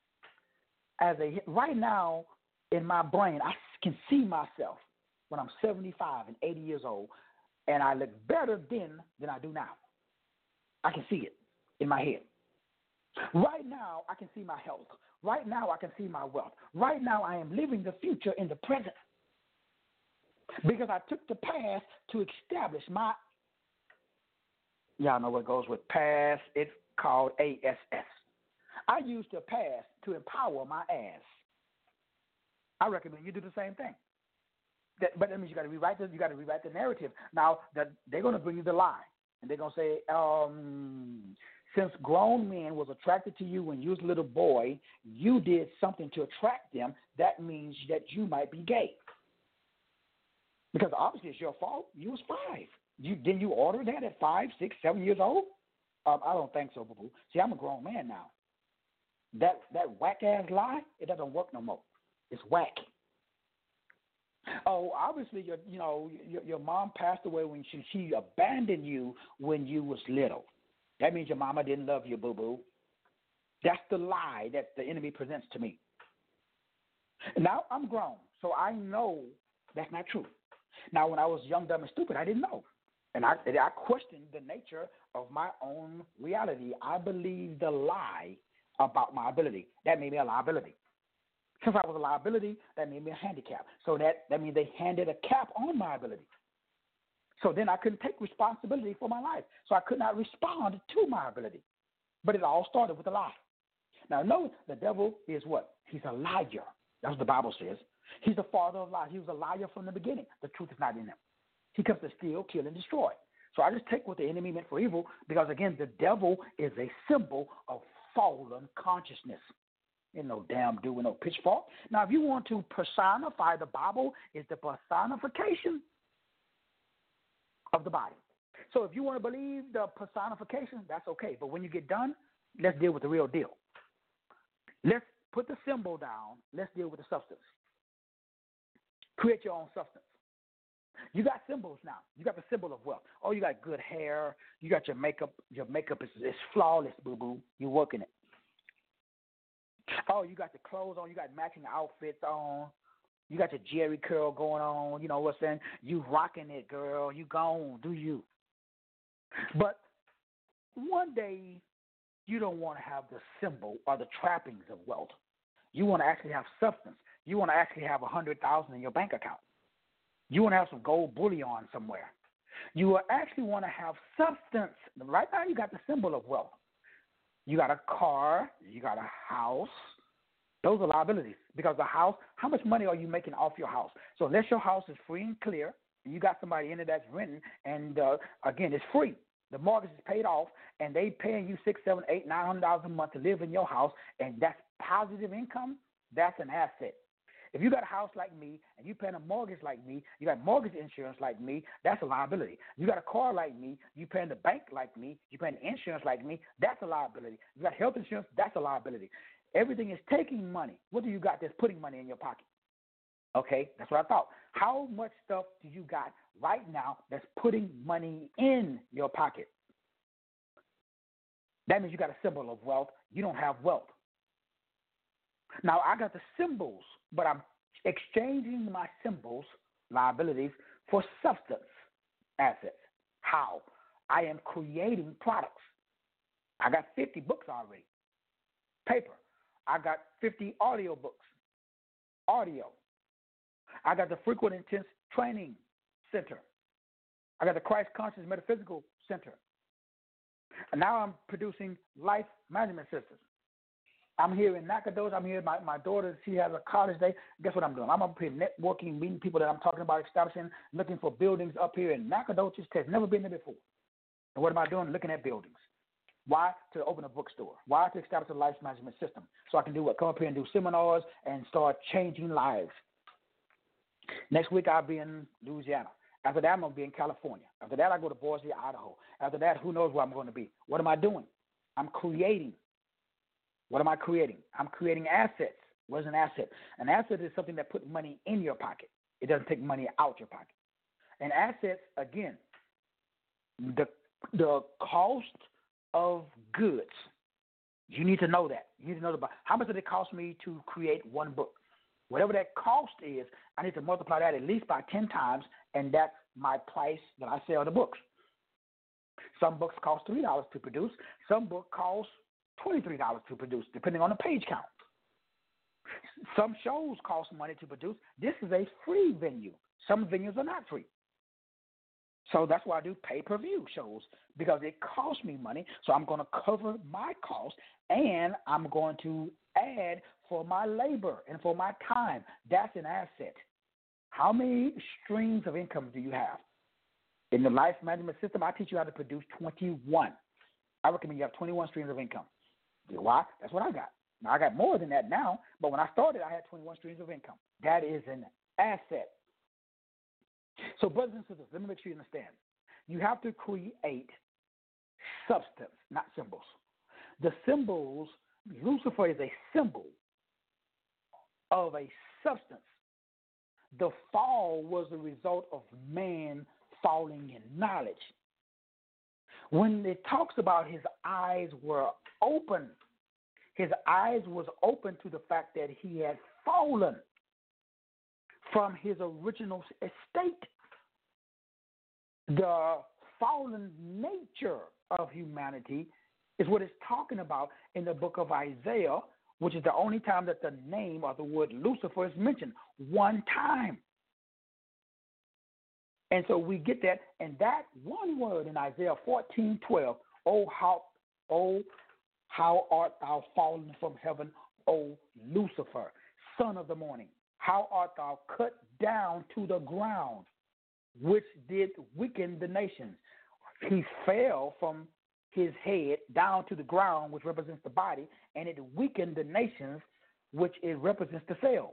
right now in my brain. I can see myself when I'm 75 and 80 years old, and I look better then than I do now. I can see it in my head. Right now, I can see my health. Right now, I can see my wealth. Right now, I am living the future in the present because I took the past to establish my, y'all know what goes with past. It's called ASS. I use the past to empower my ass. I recommend you do the same thing. But that means you got to rewrite this. You got to rewrite the narrative. Now they're going to bring you the lie, and they're going to say, since grown men was attracted to you when you was a little boy, you did something to attract them. That means that you might be gay. Because obviously it's your fault. You was 5. Didn't you order that at 5, 6, 7 years old? I don't think so, boo-boo. See, I'm a grown man now. That whack-ass lie, it doesn't work no more. It's whack. Oh, obviously, your mom passed away when she abandoned you when you was little. That means your mama didn't love you, boo-boo. That's the lie that the enemy presents to me. Now I'm grown, so I know that's not true. Now, when I was young, dumb, and stupid, I didn't know. And I questioned the nature of my own reality. I believed the lie about my ability. That made me a liability. Since I was a liability, that made me a handicap. So that means they handed a cap on my ability. So then I couldn't take responsibility for my life. So I could not respond to my ability. But it all started with a lie. Now, notice the devil is what? He's a liar. That's what the Bible says. He's the father of lies. He was a liar from the beginning. The truth is not in him. He comes to steal, kill, and destroy. So I just take what the enemy meant for evil because, again, the devil is a symbol of fallen consciousness. Ain't no damn dude with no pitchfork. Now, if you want to personify the Bible, it's the personification of the body. So if you want to believe the personification, that's okay. But when you get done, let's deal with the real deal. Let's put the symbol down. Let's deal with the substance. Create your own substance. You got symbols now. You got the symbol of wealth. Oh, you got good hair. You got your makeup. Your makeup is flawless, boo-boo. You're working it. Oh, you got the clothes on. You got matching outfits on. You got your Jerry curl going on. You know what I'm saying? You rocking it, girl. You gone. Do you. But one day, you don't want to have the symbol or the trappings of wealth. You want to actually have substance. You want to actually have $100,000 in your bank account. You want to have some gold bullion somewhere. You will actually want to have substance. Right now, you got the symbol of wealth. You got a car. You got a house. Those are liabilities because the house, how much money are you making off your house? So unless your house is free and clear, and you got somebody in it that's renting, and again, it's free. The mortgage is paid off, and they paying you $600, $700, $800, $900 a month to live in your house, and that's positive income. That's an asset. If you got a house like me and you paying a mortgage like me, you got mortgage insurance like me, that's a liability. You got a car like me, you paying the bank like me, you paying insurance like me, that's a liability. You got health insurance, that's a liability. Everything is taking money. What do you got that's putting money in your pocket? Okay, that's what I thought. How much stuff do you got right now that's putting money in your pocket? That means you got a symbol of wealth. You don't have wealth. Now, I got the symbols, but I'm exchanging my symbols, liabilities, for substance, assets. How? I am creating products. I got 50 books already. Paper. I got 50 audio books. Audio. I got the Frequent Intense Training Center. I got the Christ Conscious Metaphysical Center. And now I'm producing life management systems. I'm here in Nacogdoches. I'm here. My daughter, she has a college day. Guess what I'm doing? I'm up here networking, meeting people that I'm talking about establishing, looking for buildings up here in Nacogdoches. Has never been there before. And what am I doing? Looking at buildings. Why? To open a bookstore. Why? To establish a life management system. So I can do what? Come up here and do seminars and start changing lives. Next week, I'll be in Louisiana. After that, I'm going to be in California. After that, I go to Boise, Idaho. After that, who knows where I'm going to be. What am I doing? I'm creating. What am I creating? I'm creating assets. What is an asset? An asset is something that puts money in your pocket. It doesn't take money out your pocket. And assets, again, the cost of goods. You need to know that. You need to know how much did it cost me to create one book. Whatever that cost is, I need to multiply that at least by 10 times, and that's my price that I sell the books. Some books cost $3 to produce. Some book cost $23 to produce, depending on the page count. Some shows cost money to produce. This is a free venue. Some venues are not free. So that's why I do pay-per-view shows, because it costs me money. So I'm going to cover my cost, and I'm going to add for my labor and for my time. That's an asset. How many streams of income do you have? In the life management system, I teach you how to produce 21. I recommend you have 21 streams of income. Why? That's what I got. Now, I got more than that now, but when I started, I had 21 streams of income. That is an asset. So, brothers and sisters, let me make sure you understand. You have to create substance, not symbols. The symbols, Lucifer is a symbol of a substance. The fall was the result of man falling in knowledge. When it talks about his eyes were open, his eyes was open to the fact that he had fallen from his original estate. The fallen nature of humanity is what it's talking about in the book of Isaiah, which is the only time that the name or the word Lucifer is mentioned, one time. And so we get that, and that one word in Isaiah 14:12, oh how art thou fallen from heaven, O Lucifer, son of the morning. How art thou cut down to the ground, which did weaken the nations. He fell from his head down to the ground, which represents the body, and it weakened the nations, which it represents the cells.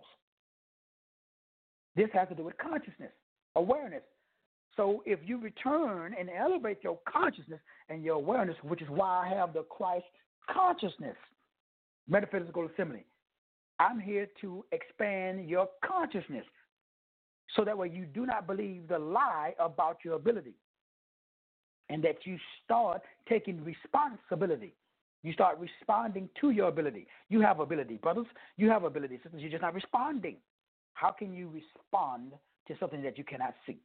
This has to do with consciousness, awareness. So if you return and elevate your consciousness and your awareness, which is why I have the Christ consciousness, metaphysical assembly, I'm here to expand your consciousness so that way you do not believe the lie about your ability, and that you start taking responsibility. You start responding to your ability. You have ability, brothers. You have ability, sisters. You're just not responding. How can you respond to something that you cannot see?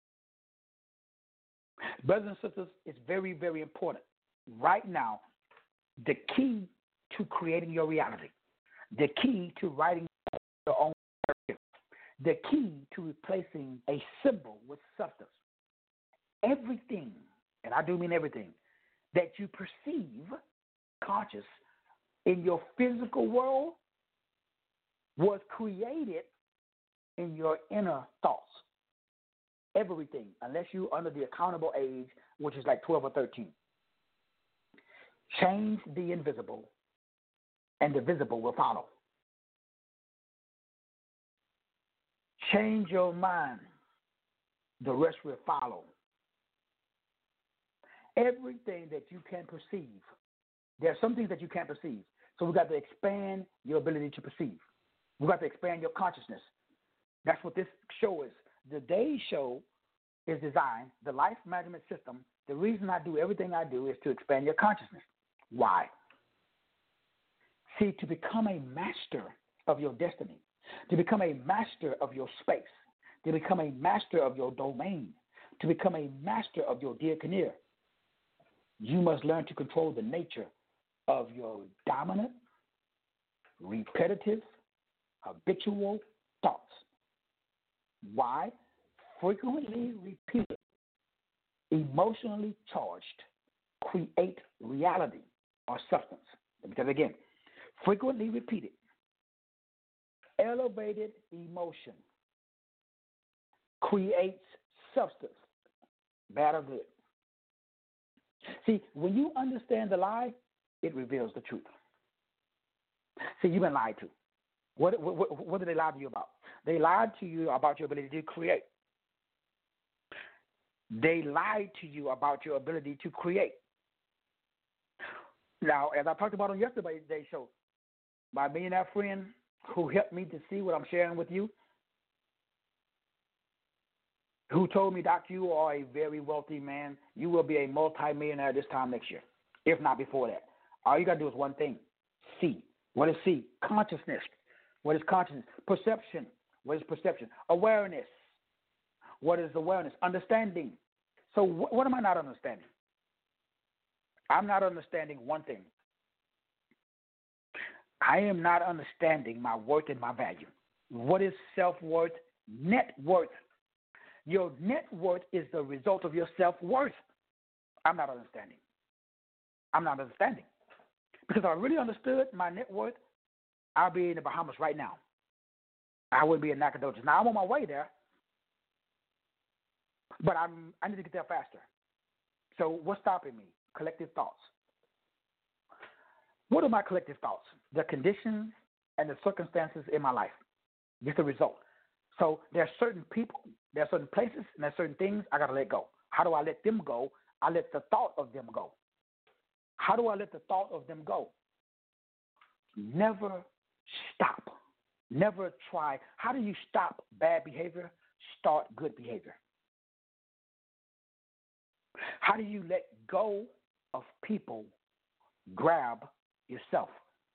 Brothers and sisters, it's very, very important. Right now, the key to creating your reality, the key to writing your own narrative, the key to replacing a symbol with substance, everything, and I do mean everything, that you perceive conscious in your physical world was created in your inner thoughts. Everything, unless you're under the accountable age, which is like 12 or 13. Change the invisible, and the visible will follow. Change your mind, the rest will follow. Everything that you can perceive, there are some things that you can't perceive. So we've got to expand your ability to perceive. We've got to expand your consciousness. That's what this show is. The day show is designed, the life management system. The reason I do everything I do is to expand your consciousness. Why? See, to become a master of your destiny, to become a master of your space, to become a master of your domain, to become a master of your diaconia, you must learn to control the nature of your dominant, repetitive, habitual thoughts. Why? Frequently repeated, emotionally charged, create reality or substance. Let me tell you again. Frequently repeated, elevated emotion creates substance, bad or good. See, when you understand the lie, it reveals the truth. See, you've been lied to. What did they lie to you about? They lied to you about your ability to create. They lied to you about your ability to create. Now, as I talked about on yesterday's show, my millionaire friend who helped me to see what I'm sharing with you, who told me, Doc, you are a very wealthy man. You will be a multimillionaire this time next year, if not before that. All you got to do is one thing, see. What is see? Consciousness. What is consciousness? Perception. What is perception? Awareness. What is awareness? Understanding. So what am I not understanding? I'm not understanding one thing. I am not understanding my worth and my value. What is self-worth? Net worth. Your net worth is the result of your self-worth. I'm not understanding. Because if I really understood my net worth, I'll be in the Bahamas right now. I wouldn't be in Nacogdoches. Now, I'm on my way there, but I need to get there faster. So what's stopping me? Collective thoughts. What are my collective thoughts? The conditions and the circumstances in my life. Just the result. So there are certain people, there are certain places, and there are certain things I got to let go. How do I let them go? I let the thought of them go. How do I let the thought of them go? Never stop. Never try. How do you stop bad behavior? Start good behavior. How do you let go of people? Grab yourself.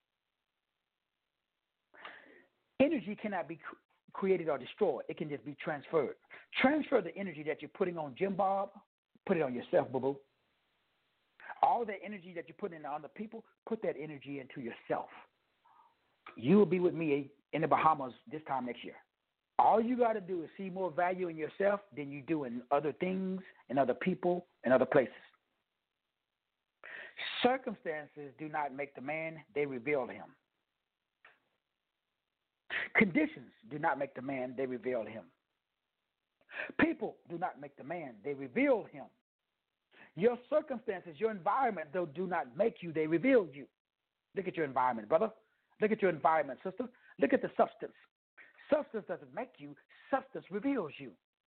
Energy cannot be created or destroyed. It can just be transferred. Transfer the energy that you're putting on Jim Bob, put it on yourself, boo-boo. All the energy that you're putting into other people, put that energy into yourself. You will be with me in the Bahamas this time next year. All you got to do is see more value in yourself than you do in other things, in other people, in other places. Circumstances do not make the man, they reveal him. Conditions do not make the man, they reveal him. People do not make the man, they reveal him. Your circumstances, your environment, though, do not make you, they reveal you. Look at your environment, brother. Look at your environment, sister. Look at the substance. Substance doesn't make you, substance reveals you.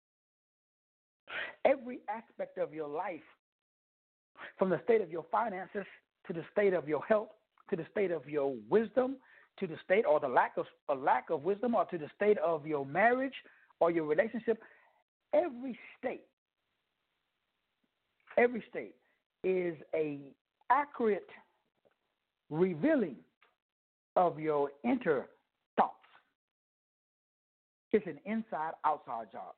Every aspect of your life, from the state of your finances to the state of your health, to the state of your wisdom, to the state or the lack of wisdom, or to the state of your marriage or your relationship, every state is a accurate revealing of your inner thoughts. It's an inside-outside job.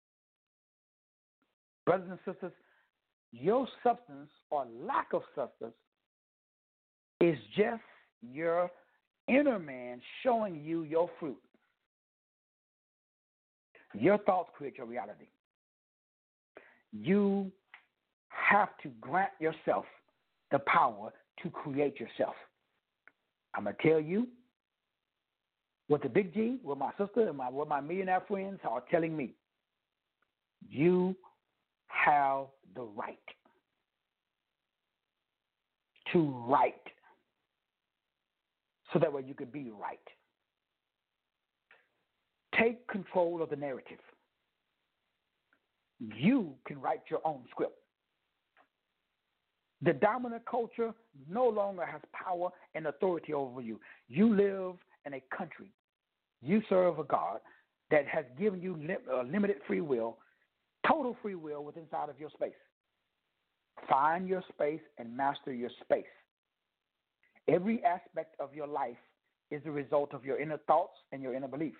Brothers and sisters, your substance or lack of substance is just your inner man showing you your fruit. Your thoughts create your reality. You have to grant yourself the power to create yourself. I'm going to tell you what the big G, what my sister and what my millionaire friends are telling me. You have the right to write so that way you could be right. Take control of the narrative. You can write your own script. The dominant culture no longer has power and authority over you. You live in a country. You serve a God that has given you limited free will, total free will within inside of your space. Find your space and master your space. Every aspect of your life is the result of your inner thoughts and your inner belief.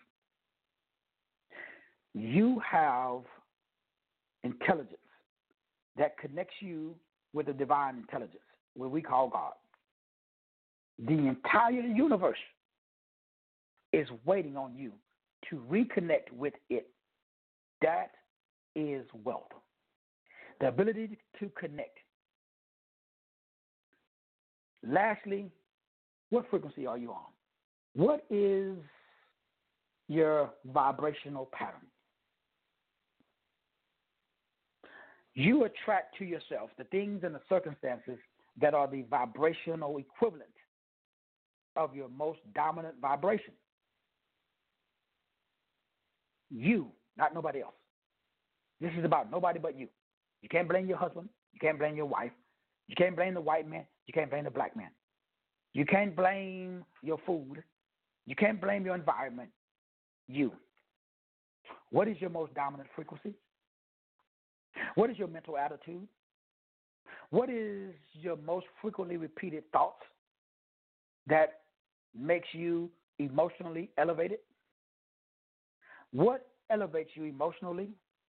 You have intelligence that connects you with the divine intelligence, what we call God. The entire universe is waiting on you to reconnect with it. That is wealth. The ability to connect. Lastly, what frequency are you on? What is your vibrational pattern? You attract to yourself the things and the circumstances that are the vibrational equivalent of your most dominant vibration. You, not nobody else. This is about nobody but you. You can't blame your husband. You can't blame your wife. You can't blame the white man. You can't blame the black man. You can't blame your food. You can't blame your environment. You. What is your most dominant frequency? What is your mental attitude? What is your most frequently repeated thoughts that makes you emotionally elevated? What elevates you emotionally?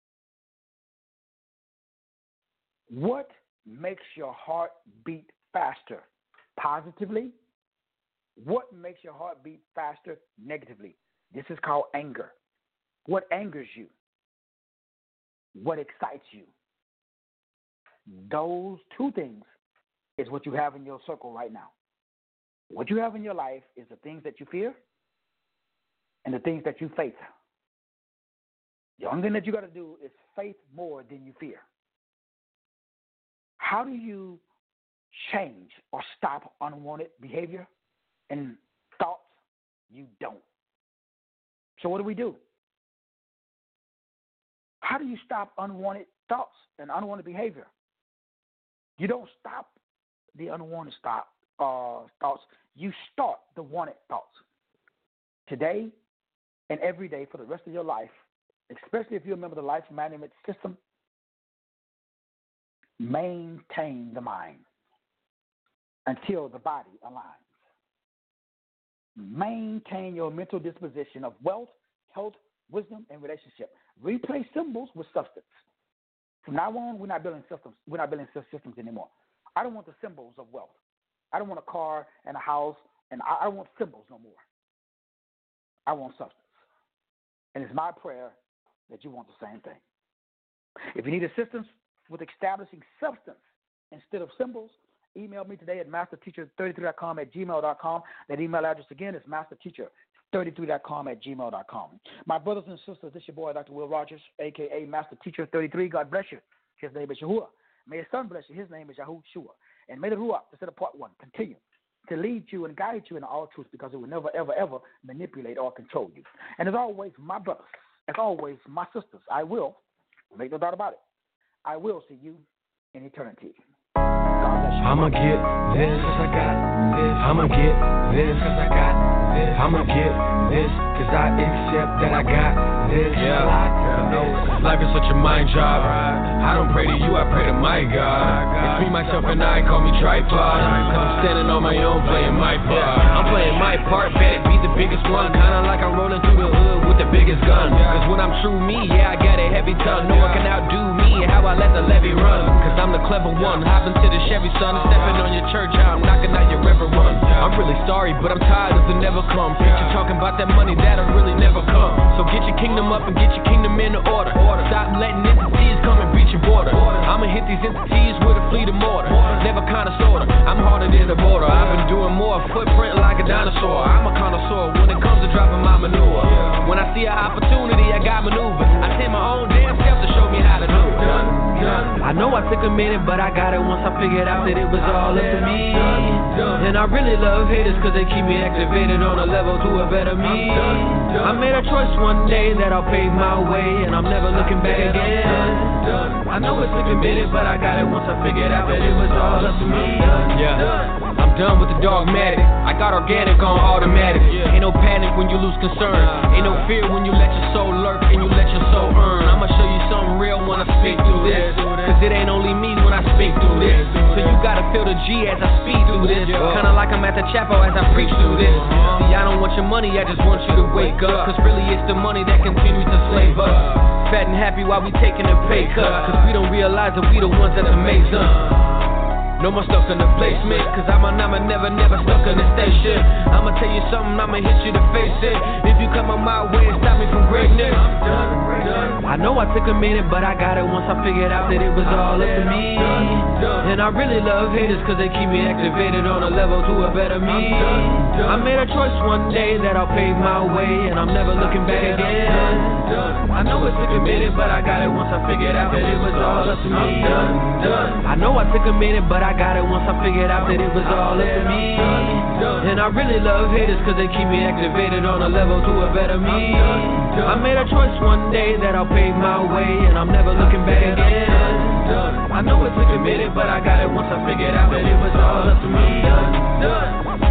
What makes your heart beat faster positively? What makes your heart beat faster negatively? This is called anger. What angers you? What excites you? Those two things is what you have in your circle right now. What you have in your life is the things that you fear and the things that you faith. The only thing that you got to do is faith more than you fear. How do you change or stop unwanted behavior and thoughts? You don't. So what do? How do you stop unwanted thoughts and unwanted behavior? You don't stop the unwanted thoughts. You start the wanted thoughts. Today and every day for the rest of your life, especially if you remember the life management system, maintain the mind until the body aligns. Maintain your mental disposition of wealth, health, wisdom, and relationship. Replace symbols with substance. From now on, we're not building systems. We're not building systems anymore. I don't want the symbols of wealth. I don't want a car and a house, and I don't want symbols no more. I want substance. And it's my prayer that you want the same thing. If you need assistance with establishing substance instead of symbols, email me today at masterteacher33.com@gmail.com. That email address again is masterteacher33.com@gmail.com. My brothers and sisters, this is your boy, Dr. Will Rogers, a.k.a. Master Teacher 33. God bless you. His name is Yahuwah. May his son bless you. His name is Yahushua. And may the Ruach, instead of part one, continue to lead you and guide you in all truth, because it will never, ever, ever manipulate or control you. And as always, my brothers, as always, my sisters, I will, make no doubt about it, I will see you in eternity. God bless you. I'ma get this, cause I got this. I'ma get this, cause I got this. I'ma get this, cause I accept that I got this. Yeah, life is such a mind job. I don't pray to you, I pray to my God. It's me, myself, and I, call me tripod. Cause I'm standing on my own, playing my part. I'm playing my part, better be the biggest one. Kinda like I'm rolling through the hood with the biggest gun. Cause when I'm true me, yeah, I got a heavy tongue. No one can outdo me, how I let the levee run. Cause I'm the clever one, hopping to the Chevy, son. Stepping on your church, how I'm knocking out your river run. I'm really sorry, but I'm tired of the never come. Preacher talking about that money that'll really never come. So get your kingdom up and get your kingdom in order. Stop letting entities come and breach your border. I'ma hit these entities with a fleet of mortar. Never kinda sorta, I'm harder than the border. I've been doing more, footprint like a dinosaur. I'm a connoisseur when it comes to dropping my manure. When I see an opportunity, I got maneuvers. I take my own damn self to show me how to do it. I know I took a minute, but I got it once I figured out that it was all up to me. And I really love haters cause they keep me activated on a level to a better me. I made a choice one day that I'll pave my way, and I'm never looking back again. I know it took a minute, but I got it once I figured out that it was all up to me. Yeah, I'm done with the dogmatic. I got organic on automatic. Ain't no panic when you lose concern. Ain't no fear when you let your soul lurk and you let your soul earn. I'ma show you something real when I speak through this. Cause it ain't only me when I speak through this. So you gotta feel the G as I speak through this. Kinda like I'm at the chapel as I preach through this. See, I don't want your money, I just want you to wake up. Cause really it's the money that continues to slave us. Fat and happy while we taking a pay cut. Cause we don't realize that we the ones that amaze them. No more stuck in the basement, cause I'm never stuck in the station. I'ma tell you something, I'ma hit you to face it. If you come on my way and stop me from greatness. I know I took a minute, but I got it once I figured out that it was all up to me. And I really love haters cause they keep me activated on a level to a better me. I made a choice one day that I'll pave my way, and I'm never looking back again. I know it took a minute, but I got it once I figured out that it was all up to me. I know I took a minute, but I got it once I figured out that it was all up to me. And I really love haters cause they keep me activated on a level to a better me. I made a choice one day that I'll pave my way, and I'm never looking back again. I know it took a minute, but I got it once I figured out that it was all up to me.